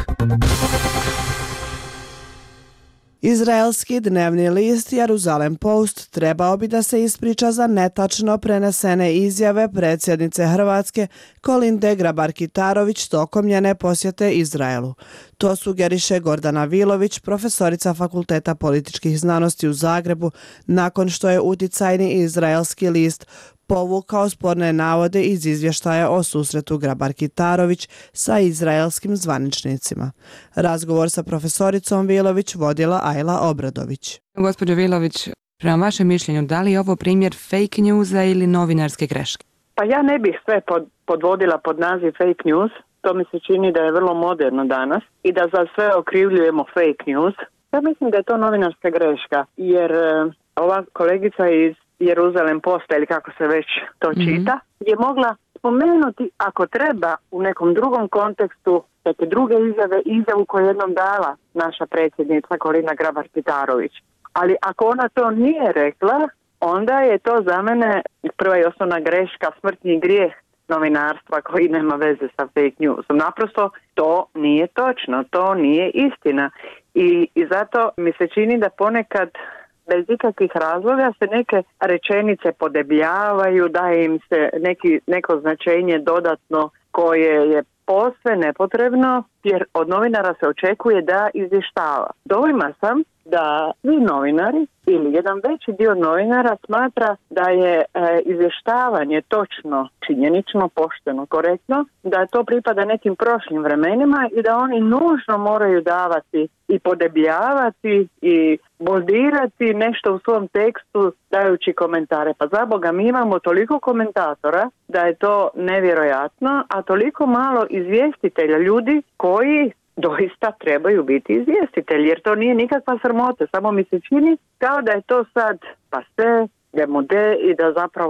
Izraelski dnevni list Jeruzalem Post trebao bi da se ispriča za netačno prenesene izjave predsjednice Hrvatske Kolinde Grabar-Kitarović tokom njene posjete Izraelu. To sugeriše Gordana Vilović, profesorica Fakulteta političkih znanosti u Zagrebu, nakon što je uticajni izraelski list povukao sporne navode iz izvještaja o susretu Grabar-Kitarović sa izraelskim zvaničnicima. Razgovor sa profesoricom Vilović vodila Ajla Obradović.
Gospođo Vilović, prema vašem mišljenju, da li je ovo primjer fake newsa ili novinarske greške?
Pa ja ne bih sve pod, podvodila pod naziv fake news. To mi se čini da je vrlo moderno danas i da za sve okrivljujemo fake news. Ja mislim da je to novinarska greška, jer uh, ova kolegica iz Jeruzalem Posta ili kako se već to čita, mm-hmm. je mogla spomenuti ako treba u nekom drugom kontekstu neke druge izjave, izjavu koju jednom dala naša predsjednica Kolinda Grabar-Kitarović. Ali ako ona to nije rekla, onda je to za mene prva i osnovna greška, smrtni grijeh novinarstva koji nema veze sa fake newsom. Naprosto to nije točno, to nije istina. I, i zato mi se čini da ponekad bez ikakvih razloga se neke rečenice podebljavaju, daje im se neki, neko značenje dodatno koje je posve nepotrebno, jer od novinara se očekuje da izvještava. Dojma sam da svi novinari ili jedan veći dio novinara smatra da je e, izvještavanje točno, činjenično, pošteno, korektno, da to pripada nekim prošlim vremenima i da oni nužno moraju davati i podebljavati i boldirati nešto u svom tekstu dajući komentare. Pa za Boga, mi imamo toliko komentatora da je to nevjerojatno, a toliko malo izvjestitelja, ljudi koji doista trebaju biti izvjestitelji, jer to nije nikakva sramota, samo mi se čini kao da je to sad pase, demode i da zapravo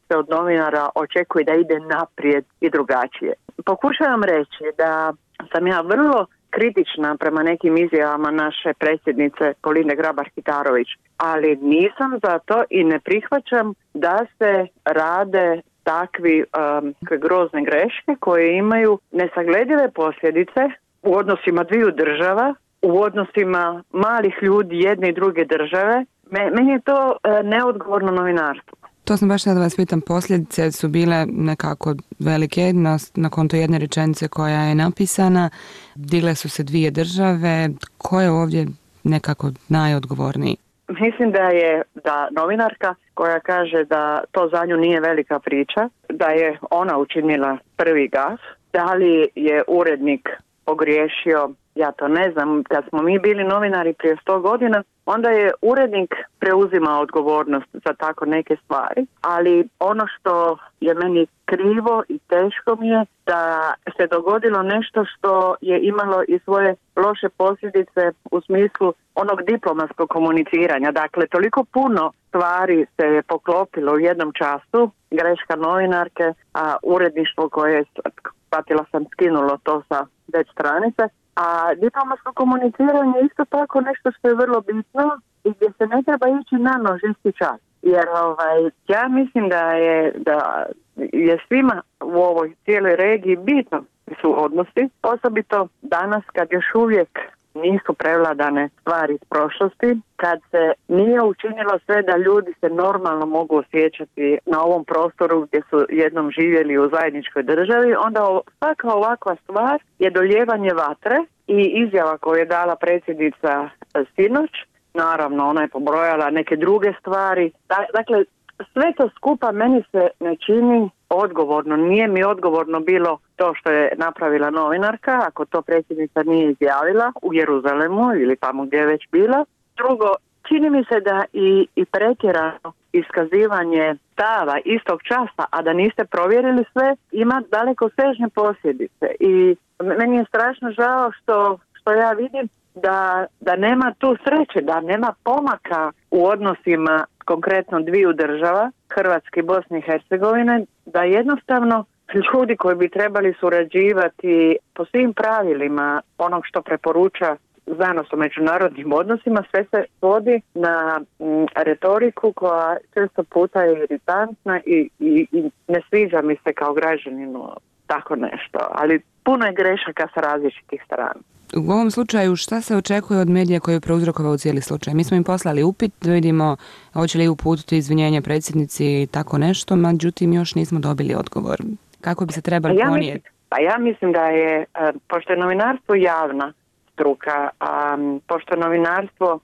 se od novinara očekuje da ide naprijed i drugačije. Pokušavam reći da sam ja vrlo kritična prema nekim izjavama naše predsjednice Kolinde Grabar-Kitarović, ali nisam za to i ne prihvaćam da se rade takvi um, grozne greške koje imaju nesagledive posljedice u odnosima dviju država, u odnosima malih ljudi jedne i druge države. Meni je to uh, neodgovorno novinarstvo.
To sam baš sad da vas pitam, posljedice su bile nekako velike na, na konto jedne rečenice koja je napisana, digle su se dvije države, ko je ovdje nekako najodgovorniji?
Mislim da je da novinarka koja kaže da to za nju nije velika priča, da je ona učinila prvi gaf, da li je urednik pogriješio, ja to ne znam. Kad smo mi bili novinari prije sto godina, onda je urednik preuzimao odgovornost za tako neke stvari, ali ono što je meni krivo i teško mi je da se dogodilo nešto što je imalo i svoje loše posljedice u smislu onog diplomatskog komuniciranja. Dakle, toliko puno stvari se je poklopilo u jednom času, greška novinarke, a uredništvo koje je, shvatila sam, skinulo to sa web stranice. A diplomatsko komuniciranje je isto tako nešto što je vrlo bitno i gdje se ne treba ići na nož isti čas. Jer ovaj, ja mislim da je, da je svima u ovoj cijeloj regiji bitno su odnosi, osobito danas kad još uvijek nisu prevladane stvari iz prošlosti, kad se nije učinilo sve da ljudi se normalno mogu osjećati na ovom prostoru gdje su jednom živjeli u zajedničkoj državi, onda svaka ovakva stvar je doljevanje vatre i izjava koju je dala predsjednica sinoć, naravno ona je pobrojala neke druge stvari. Dakle, sve to skupa meni se ne čini odgovorno. Nije mi odgovorno bilo to što je napravila novinarka, ako to predsjednica nije izjavila u Jeruzalemu ili tamo gdje je već bila. Drugo, čini mi se da i, i pretjerano iskazivanje stava istog časa, a da niste provjerili sve, ima daleko sežne posljedice. I meni je strašno žao što, što ja vidim da, da nema tu sreće, da nema pomaka u odnosima konkretno dviju država, Hrvatske i Bosne i Hercegovine, da jednostavno ljudi koji bi trebali surađivati po svim pravilima onog što preporuča znanost o međunarodnim odnosima, sve se svodi na m, retoriku koja često puta je iritantna i, i, i ne sviđa mi se kao građaninu tako nešto, ali puno je grešaka sa različitih strana.
U ovom slučaju šta se očekuje od medija koji je prouzrokovao cijeli slučaj? Mi smo im poslali upit, da vidimo hoće li uputiti izvinjenje predsjednici i tako nešto, međutim još nismo dobili odgovor. Kako bi se trebali
ja
ponijeti?
Mislim, pa ja mislim da je, pošto je novinarstvo javna struka, a pošto je novinarstvo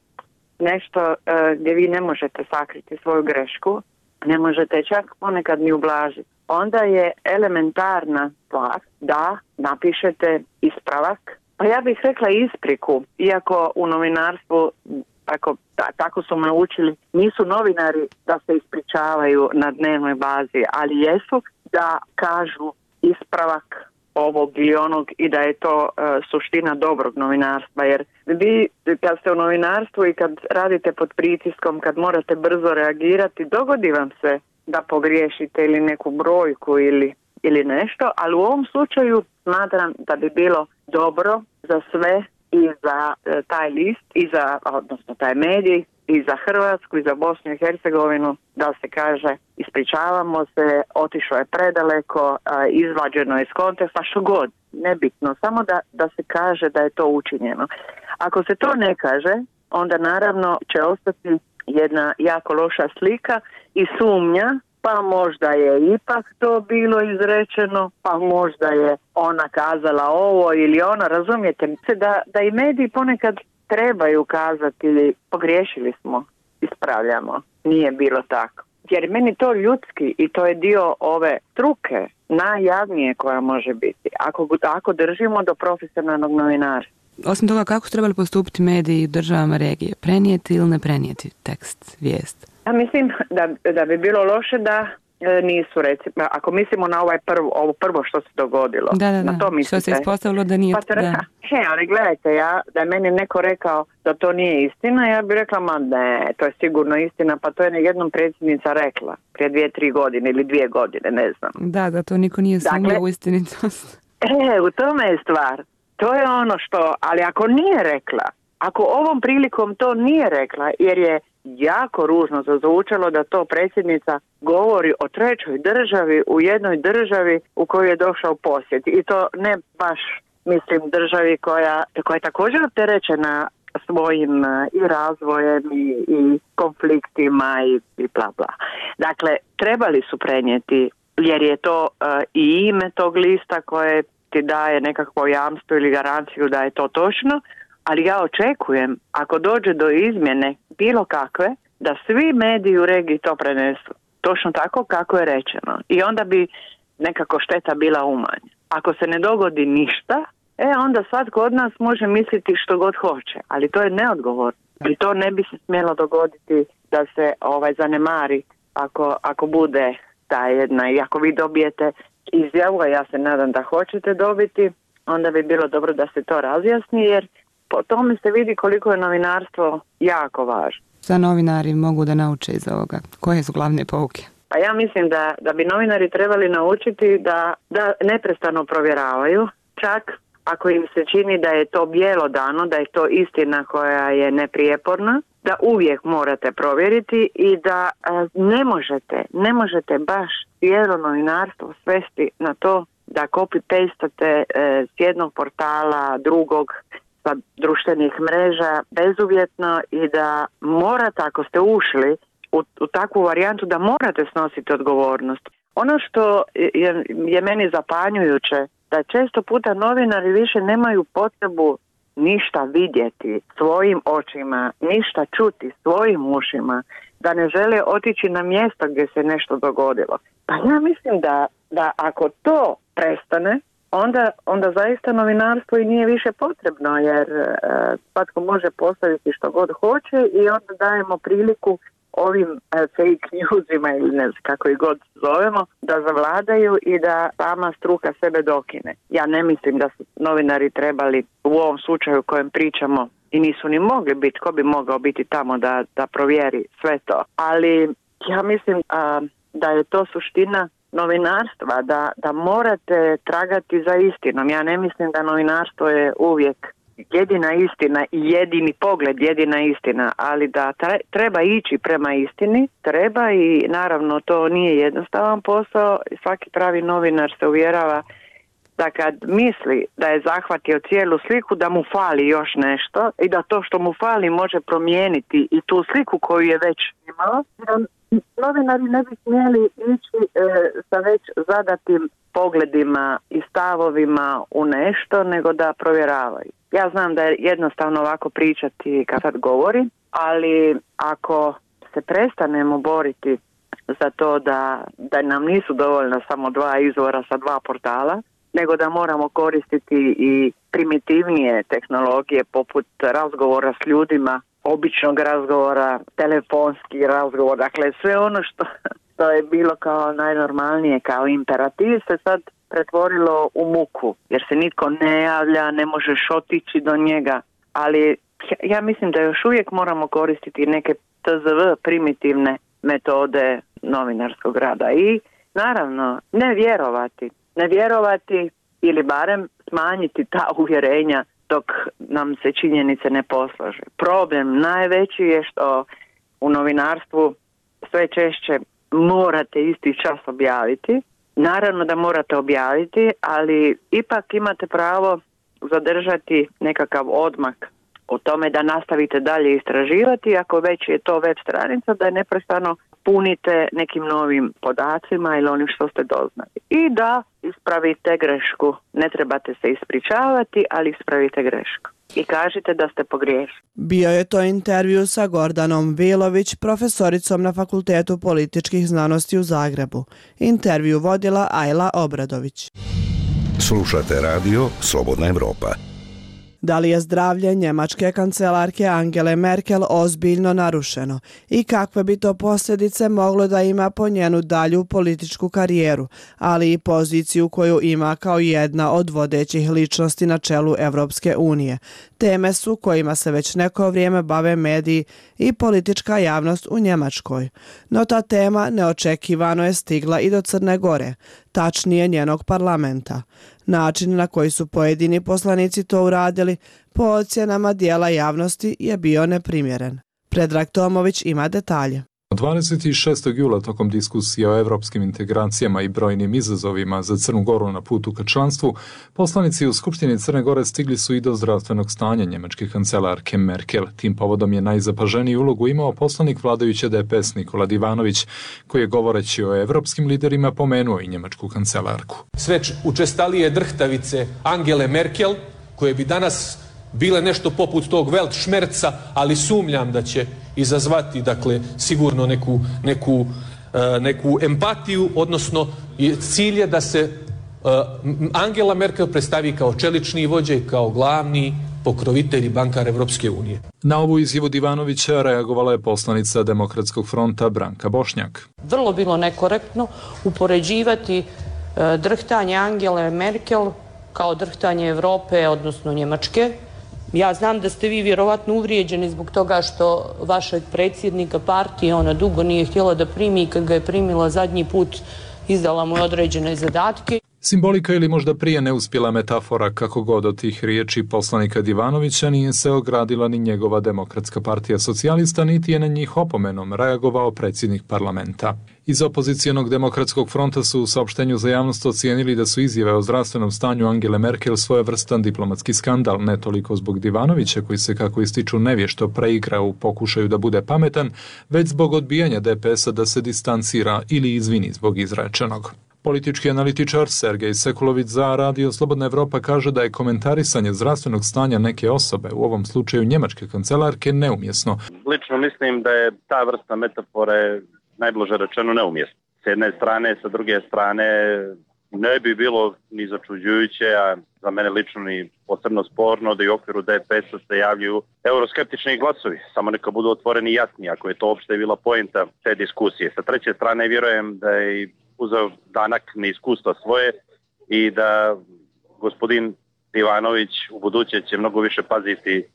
nešto gdje vi ne možete sakriti svoju grešku, ne možete čak ponekad ni ublažiti, onda je elementarna stvar da napišete ispravak. Pa ja bih rekla ispriku, iako u novinarstvu, tako, tako su me naučili, nisu novinari da se ispričavaju na dnevnoj bazi, ali jesu da kažu ispravak ovog ili onog i da je to uh, suština dobrog novinarstva. Jer vi kad ste u novinarstvu i kad radite pod pritiskom, kad morate brzo reagirati, dogodi vam se da pogriješite ili neku brojku ili, ili nešto, ali u ovom slučaju smatram da bi bilo dobro za sve i za e, taj list i za, odnosno taj medij i za Hrvatsku i za Bosnu i Hercegovinu da se kaže ispričavamo se, otišlo je predaleko, e, izvađeno je iz konteksta, što god, nebitno, samo da, da se kaže da je to učinjeno. Ako se to ne kaže, onda naravno će ostati jedna jako loša slika i sumnja, pa možda je ipak to bilo izrečeno, pa možda je ona kazala ovo ili ono, razumijete se da, da i mediji ponekad trebaju kazati pogriješili smo, ispravljamo, nije bilo tako. Jer meni to ljudski i to je dio ove struke najjavnije koja može biti, ako, ako držimo do profesionalnog novinara.
Osim toga, kako su trebali postupiti mediji u državama regije? Prenijeti ili ne prenijeti tekst, vijest?
Ja mislim da, da bi bilo loše da e, nisu, recimo, ako mislimo na ovaj prvo, ovo prvo što se dogodilo,
da, da, da.
na to mislite.
Što se ispostavilo da nije...
Pa te reka, he, ali gledajte, ja, da je meni neko rekao da to nije istina, ja bih rekla, ma ne, to je sigurno istina, pa to je jednom predsjednica rekla, prije dvije, tri godine ili dvije godine, ne znam.
Da, da, to niko nije sumnjao dakle, u istinitost.
E, u tome je stvar. To je ono što, ali ako nije rekla, ako ovom prilikom to nije rekla, jer je jako ružno zazvučalo da to predsjednica govori o trećoj državi u jednoj državi u kojoj je došao posjet. I to ne baš, mislim, državi koja, koja je također opterećena svojim i razvojem i, i konfliktima i, i bla bla. Dakle, trebali su prenijeti, jer je to uh, i ime tog lista koje ti daje nekakvo jamstvo ili garanciju da je to točno, ali ja očekujem, ako dođe do izmjene bilo kakve, da svi mediji u regiji to prenesu. Točno tako kako je rečeno. I onda bi nekako šteta bila umanja. Ako se ne dogodi ništa, e onda svatko od nas može misliti što god hoće, ali to je neodgovorno. I to ne bi se smjelo dogoditi da se ovaj zanemari ako, ako bude ta jedna, i ako vi dobijete izjavu, a ja se nadam da hoćete dobiti, onda bi bilo dobro da se to razjasni, jer po tome se vidi koliko je novinarstvo jako važno.
Šta novinari mogu da nauče iz ovoga? Koje su glavne pouke?
Pa ja mislim da, da bi novinari trebali naučiti da, da neprestano provjeravaju, čak ako im se čini da je to bjelodano, da je to istina koja je neprijeporna, da uvijek morate provjeriti i da a, ne možete, ne možete baš cijelo novinarstvo svesti na to da copy-pastate e, s jednog portala, drugog, sa društvenih mreža bezuvjetno i da morate, ako ste ušli u, u takvu varijantu, da morate snositi odgovornost. Ono što je, je meni zapanjujuće, da često puta novinari više nemaju potrebu ništa vidjeti svojim očima, ništa čuti svojim ušima, da ne žele otići na mjesto gdje se nešto dogodilo. Pa ja mislim da, da ako to prestane, onda, onda zaista novinarstvo i nije više potrebno, jer e, svatko može postaviti što god hoće i onda dajemo priliku ovim e, fake newsima ili ne znam kako ih god zovemo, da zavladaju i da sama struka sebe dokine. Ja ne mislim da su novinari trebali u ovom slučaju u kojem pričamo i nisu ni mogli biti, ko bi mogao biti tamo da, da provjeri sve to. Ali ja mislim a, da je to suština novinarstva, da, da morate tragati za istinom. Ja ne mislim da novinarstvo je uvijek jedina istina i jedini pogled, jedina istina, ali da treba ići prema istini, treba i naravno to nije jednostavan posao. Svaki pravi novinar se uvjerava da kad misli da je zahvatio cijelu sliku, da mu fali još nešto i da to što mu fali može promijeniti i tu sliku koju je već imao, novinari ne bi smjeli ići e, sa već zadatim pogledima i stavovima u nešto, nego da provjeravaju. Ja znam da je jednostavno ovako pričati kad sad govori, ali ako se prestanemo boriti za to da, da nam nisu dovoljna samo dva izvora sa dva portala, nego da moramo koristiti i primitivnije tehnologije poput razgovora s ljudima, običnog razgovora, telefonski razgovor, dakle sve ono što, što je bilo kao najnormalnije, kao imperativ, se sad pretvorilo u muku, jer se nitko ne javlja, ne možeš otići do njega, ali ja mislim da još uvijek moramo koristiti neke T Z V primitivne metode novinarskog rada i naravno ne vjerovati, ne vjerovati ili barem smanjiti ta uvjerenja dok nam se činjenice ne poslaže. Problem najveći je što u novinarstvu sve češće morate isti čas objaviti. Naravno da morate objaviti, ali ipak imate pravo zadržati nekakav odmak o tome da nastavite dalje istraživati, ako već je to web stranica, da je neprestano punite nekim novim podacima ili onim što ste doznali. I da ispravite grešku. Ne trebate se ispričavati, ali ispravite grešku. I kažite da ste pogriješili.
Bio je to intervju sa Gordanom Vilović, profesoricom na Fakultetu političkih znanosti u Zagrebu. Intervju vodila Ajla Obradović.
Slušate radio Slobodna Evropa.
Da li je zdravlje njemačke kancelarke Angele Merkel ozbiljno narušeno i kakve bi to posljedice moglo da ima po njenu dalju političku karijeru, ali i poziciju koju ima kao jedna od vodećih ličnosti na čelu Evropske unije. Teme su kojima se već neko vrijeme bave mediji i politička javnost u Njemačkoj. No ta tema neočekivano je stigla i do Crne Gore, tačnije njenog parlamenta. Način na koji su pojedini poslanici to uradili, po ocjenama dijela javnosti, je bio neprimjeren. Predrag Tomović ima detalje.
dvadeset šestog jula tokom diskusije o evropskim integracijama i brojnim izazovima za Crnu Goru na putu ka članstvu, poslanici u Skupštini Crne Gore stigli su i do zdravstvenog stanja njemačke kancelarke Merkel. Tim povodom je najzapaženiju ulogu imao poslanik vladajuće D P S Nikola Divanović, koji je govoreći o evropskim liderima pomenuo i njemačku kancelarku.
Sve učestalije drhtavice Angele Merkel, koje bi danas bile nešto poput tog Weltschmerza, ali sumnjam da će izazvati, dakle, sigurno neku, neku, neku empatiju, odnosno cilj je da se Angela Merkel predstavi kao čelični vođa i kao glavni pokrovitelj i bankar Evropske unije.
Na ovu izjavu Divanovića reagovala je poslanica Demokratskog fronta Branka Bošnjak.
Vrlo bilo nekorektno upoređivati drhtanje Angele Merkel kao drhtanje Evrope, odnosno Njemačke. Ja znam da ste vi vjerovatno uvrijeđeni zbog toga što vašeg predsjednika partije ona dugo nije htjela da primi i kad ga je primila zadnji put izdala mu određene zadatke.
Simbolika ili možda prije neuspjela metafora, kako god od tih riječi poslanika Divanovića, nije se ogradila ni njegova Demokratska partija socijalista, niti je na njih opomenom reagovao predsjednik parlamenta. Iz opozicijonog Demokratskog fronta su u saopštenju za javnost ocijenili da su izjave o zdravstvenom stanju Angele Merkel svojevrstan diplomatski skandal, ne toliko zbog Divanovića, koji se, kako ističu, nevješto preigra u pokušaju da bude pametan, već zbog odbijanja D P S-a da se distancira ili izvini zbog izrečenog. Politički analitičar Sergej Sekulović za Radio Slobodna Evropa kaže da je komentarisanje zdravstvenog stanja neke osobe, u ovom slučaju njemačke kancelarke, neumjesno.
Lično mislim da je ta vrsta metafore najblaže rečeno neumjesna. S jedne strane, sa druge strane ne bi bilo ni začuđujuće, a za mene lično ni posebno sporno da i u okviru D P S-a se javljaju euroskeptični glasovi. Samo neka budu otvoreni i jasni, ako je to uopšte bila poenta te diskusije. Sa treće strane, vjerujem da je uzeo danak neiskustva svoje i da gospodin Ivanović u buduće će mnogo više paziti e,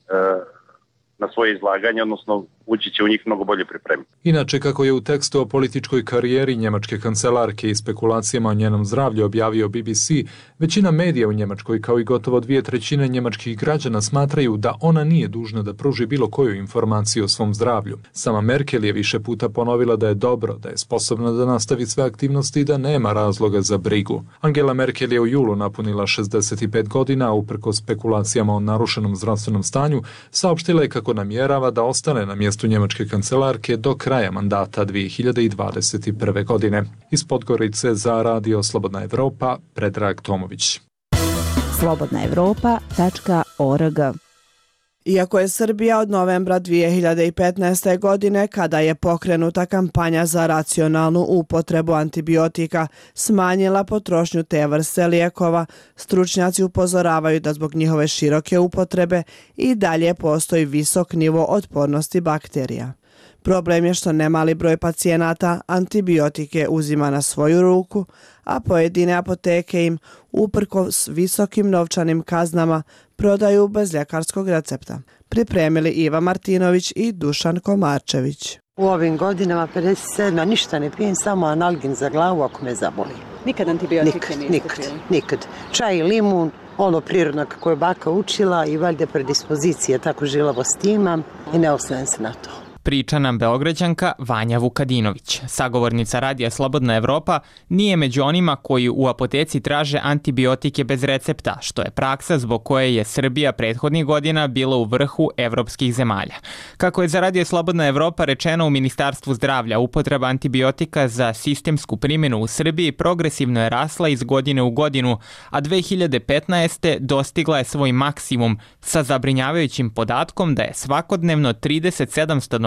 na svoje izlaganje, odnosno ući će u njih mnogo bolje pripremiti.
Inače, kako je u tekstu o političkoj karijeri njemačke kancelarke i spekulacijama o njenom zdravlju objavio B B C, većina medija u Njemačkoj, kao i gotovo dvije trećine njemačkih građana, smatraju da ona nije dužna da pruži bilo koju informaciju o svom zdravlju. Sama Merkel je više puta ponovila da je dobro, da je sposobna da nastavi sve aktivnosti i da nema razloga za brigu. Angela Merkel je u julu napunila šezdeset pet godina, a uprkos spekulacijama o narušenom zdravstvenom stanju, saopštila je kako namjerava da ostane na mjestu njemačke kancelarke do kraja mandata dvije hiljade dvadeset prve. godine. Iz Podgorice za Radio Slobodna Evropa, Predrag Tomović.
slobodna evropa tačka org.
Iako je Srbija od novembra dvije hiljade petnaeste. godine, kada je pokrenuta kampanja za racionalnu upotrebu antibiotika, smanjila potrošnju te vrste lijekova, stručnjaci upozoravaju da zbog njihove široke upotrebe i dalje postoji visok nivo otpornosti bakterija. Problem je što nemali broj pacijenata antibiotike uzima na svoju ruku, a pojedine apoteke im, uprkos visokim novčanim kaznama, prodaju bez ljekarskog recepta. Pripremili Iva Martinović i Dušan Komarčević.
U ovim godinama pedeset sedam. ništa ne pijem, samo analgin za glavu ako me zaboli.
Nikad antibiotike
nikad,
niste
nikad,
pili?
nikad. Čaj i limun, ono prirodno kako je baka učila i valjda predispozicije, tako žilavost imam i ne osnovim se na to.
Priča nam Beograđanka Vanja Vukadinović. Sagovornica Radija Slobodna Evropa nije među onima koji u apoteci traže antibiotike bez recepta, što je praksa zbog koje je Srbija prethodnih godina bila u vrhu evropskih zemalja. Kako je za Radio Slobodna Evropa rečeno u Ministarstvu zdravlja, upotreba antibiotika za sistemsku primjenu u Srbiji progresivno je rasla iz godine u godinu, a dve hiljade petnaeste. dostigla je svoj maksimum sa zabrinjavajućim podatkom da je svakodnevno trideset sedam stanovnika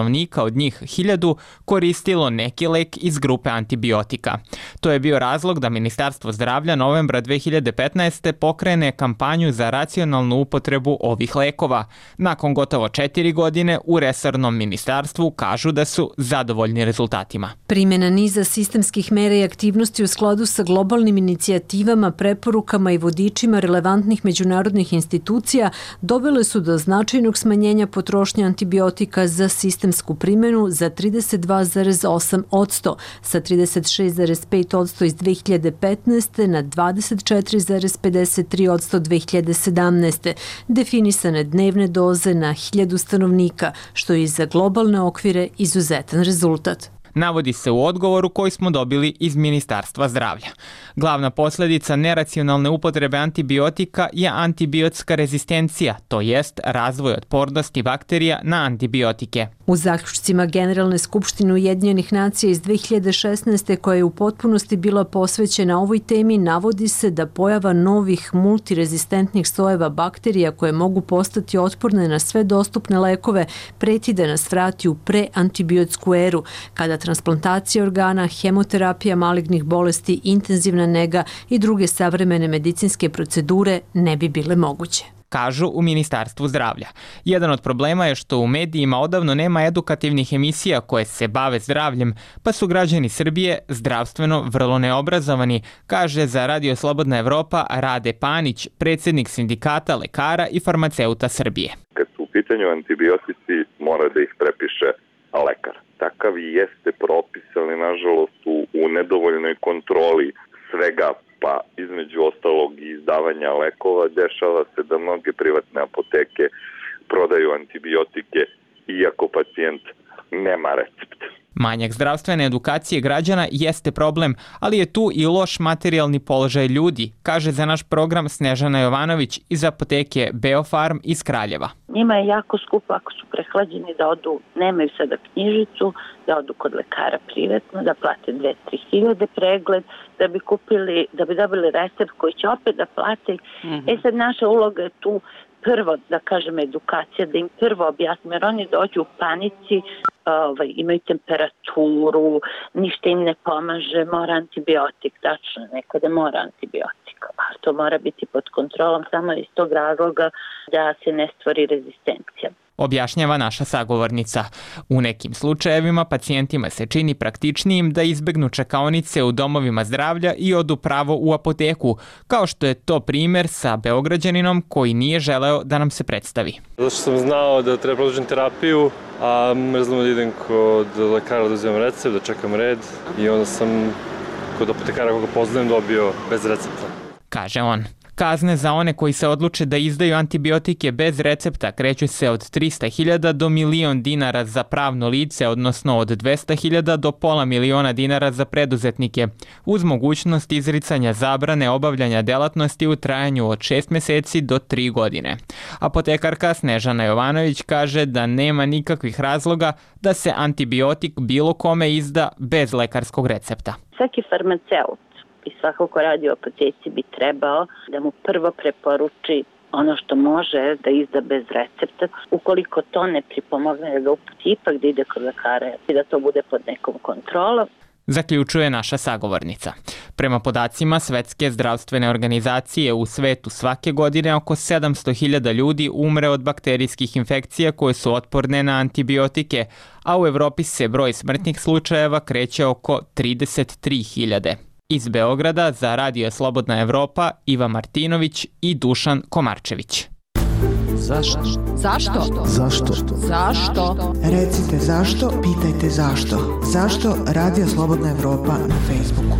stanovnika od njih hiljadu koristilo neki lek iz grupe antibiotika. To je bio razlog da Ministarstvo zdravlja novembra dve hiljade petnaeste. pokrene kampanju za racionalnu upotrebu ovih lekova. Nakon gotovo četiri godine u resornom ministarstvu kažu da su zadovoljni rezultatima.
Primjena niza sistemskih mera i aktivnosti u skladu sa globalnim inicijativama, preporukama i vodičima relevantnih međunarodnih institucija dovele su do značajnog smanjenja potrošnje antibiotika za sistemsku primjenu za trideset dva zarez osam posto, sa trideset šest zarez pet posto iz dve hiljade petnaeste. na dvadeset četiri zarez pedeset tri posto dve hiljade sedamnaeste. Definisane dnevne doze na hiljadu stanovnika, što je za globalne okvire izuzetan rezultat.
Navodi se u odgovoru koji smo dobili iz Ministarstva zdravlja. Glavna posljedica neracionalne upotrebe antibiotika je antibiotska rezistencija, to jest razvoj otpornosti bakterija na antibiotike.
U zaključcima Generalne skupštine Ujedinjenih nacija iz dve hiljade šesnaeste. koja je u potpunosti bila posvećena ovoj temi, navodi se da pojava novih multirezistentnih sojeva bakterija koje mogu postati otporne na sve dostupne lekove preti da nas vrati u preantibiotsku eru, kada transplantacija organa, hemoterapija malignih bolesti, intenzivna nega i druge savremene medicinske procedure ne bi bile moguće.
Kažu u Ministarstvu zdravlja. Jedan od problema je što u medijima odavno nema edukativnih emisija koje se bave zdravljem, pa su građani Srbije zdravstveno vrlo neobrazovani, kaže za Radio Slobodna Evropa Rade Panić, predsjednik sindikata lekara i farmaceuta Srbije.
Kad su u pitanju antibiotici, mora da ih prepiše lekar. Takav i jeste propis, ali nažalost u, u nedovoljnoj kontroli svega, pa između ostalog i izdavanja lekova, dešava se da mnoge privatne apoteke prodaju antibiotike iako pacijent nema recept.
Manjak zdravstvene edukacije građana jeste problem, ali je tu i loš materijalni položaj ljudi, kaže za naš program Snežana Jovanović iz apoteke Beofarm iz Kraljeva.
Njima je jako skupo ako su prehlađeni da odu, nemaju sada knjižicu, da odu kod lekara privatno, da plate dve do tri hiljade pregled, da bi kupili, da bi dobili recept koji će opet da plate. Mm-hmm. E sad naša uloga je tu prvo, da kažem, edukacija, da im prvo objasnim, jer oni dođu u panici, ovaj, imaju temperaturu, ništa im ne pomaže, mora antibiotik, tačno, nekada mora antibiotik, a to mora biti pod kontrolom samo iz tog razloga da se ne stvori rezistencija.
Objašnjava naša sagovornica. U nekim slučajevima pacijentima se čini praktičnijim da izbegnu čekaonice u domovima zdravlja i odu pravo u apoteku, kao što je to primjer sa Beograđaninom koji nije želeo da nam se predstavi.
Zato što sam znao da treba produžiti terapiju, a mrzlo da idem kod lekara da uzimam recept, da čekam red i onda sam kod apotekara koga poznajem dobio bez recepta.
Kaže on. Kazne za one koji se odluče da izdaju antibiotike bez recepta kreću se od trista hiljada do milion dinara za pravno lice, odnosno od dvesta hiljada do pola miliona dinara za preduzetnike, uz mogućnost izricanja zabrane obavljanja delatnosti u trajanju od šest meseci do tri godine. Apotekarka Snežana Jovanović kaže da nema nikakvih razloga da se antibiotik bilo kome izda bez lekarskog recepta.
Svaki farmaceut i svako ko radi u apoteci bi trebao da mu prvo preporuči ono što može da izda bez recepta. Ukoliko to ne pripomogne da ga uputi ipak da ide kod lekara i da to bude pod nekom kontrolom.
Zaključuje naša sagovornica. Prema podacima Svetske zdravstvene organizacije u svetu svake godine oko sedamsto hiljada ljudi umre od bakterijskih infekcija koje su otporne na antibiotike, a u Evropi se broj smrtnih slučajeva kreće oko trideset tri hiljade. Iz Beograda za Radio Slobodna Evropa Iva Martinović i Dušan Komarčević.
Zašto?
Zašto?
Zašto?
Zašto?
Recite zašto, pitajte zašto. Zašto Radio Slobodna Evropa na Facebooku?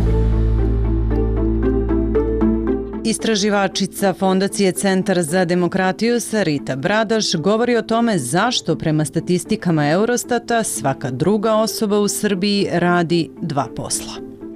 Istraživačica Fondacije Centar za demokratiju Sarita Bradaš govori o tome zašto prema statistikama Eurostata svaka druga osoba u Srbiji radi dva posla.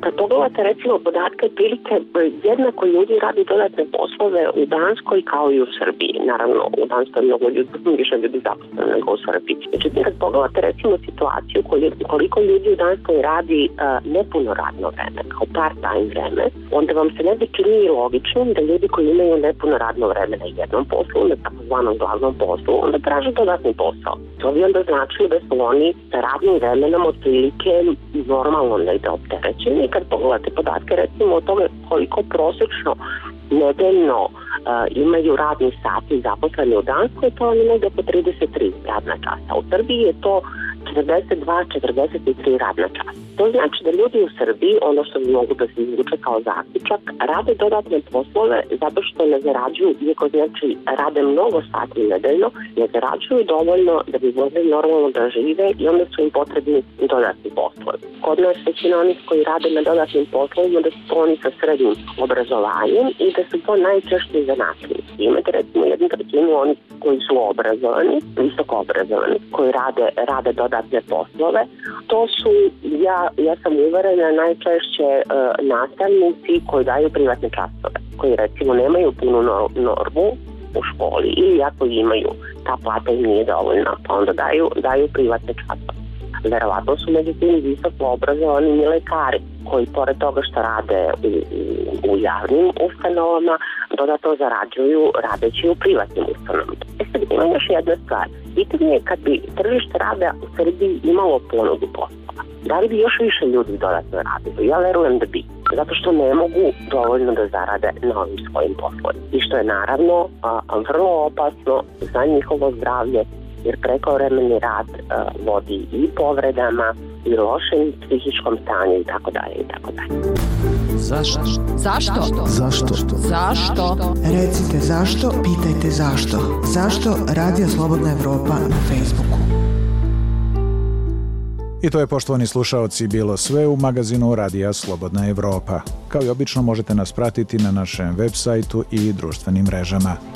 Kad pogledate recimo podatke, prilike jednako ljudi radi dodatne poslove u Danskoj kao i u Srbiji. Naravno, u Danskoj je mnogo ljudi, više ljudi zaposleno nego u Srbiji. Međutim, kad pogledate recimo situaciju koliko ljudi u Danskoj radi uh, nepuno radno vreme, kao part-time vreme, onda vam se ne bi čini logično da ljudi koji imaju nepuno radno vreme na jednom poslu, na takozvanom glavnom poslu, onda traže dodatni posao. To bi onda značilo da su oni sa radnim vremenom otprilike normalno negde opterećeni. I kad pogledate podatke recimo o tome koliko prosečno nedeljno uh, imaju radni sati zaposleni u Danskoj, to je negde oko trideset tri radna časa. U Srbiji je to četrdeset dva četrdeset tri radna časa. To znači da ljudi u Srbiji, ono što bi mogu da se izvuče kao zaključak, rade dodatne poslove zato što ne zarađuju, iako znači rade mnogo sati nedeljno, ne zarađuju dovoljno da bi mogli normalno da žive i onda su im potrebni dodatni poslovi. Kod nas većina onih koji rade na dodatnim poslovima da su to oni sa srednjim obrazovanjem i da su to najčešće zanatljivci. Imate recimo jednu trećinu onih koji su obrazovani, visoko obrazovani, koji rade, rade dodatne poslove. To su, ja Ja sam uverena, najčešće e, nastavnici koji daju privatne časove, koji recimo nemaju punu normu u školi ili ako imaju, ta plata im nije dovoljna, pa onda daju, daju privatne časove. Verovatno su među tim visoko obrazovani i lekari koji pored toga što rade u, u, u javnim ustanovama, dodatno zarađuju radeći u privatnim ustanovama. E sad ima još jedna stvar. Pitanje je kad bi tržište rada u Srbiji imalo ponudu poslova, da li bi još više ljudi dodatno radili? Ja verujem da bi, zato što ne mogu dovoljno da zarade na ovim svojim poslovima. I što je naravno a, a vrlo opasno za njihovo zdravlje, jer prekovremeni rad a, vodi i povredama i lošem psihičkom stanju i tako dalje i tako dalje.
Zašto?
Zašto?
Zašto?
Zašto?
Recite zašto, pitajte zašto. Zašto Radio Slobodna Evropa na Facebooku?
I to je, poštovani slušaoci, bilo sve u magazinu Radija Slobodna Evropa. Kao i obično možete nas pratiti na našem web sajtu i društvenim mrežama.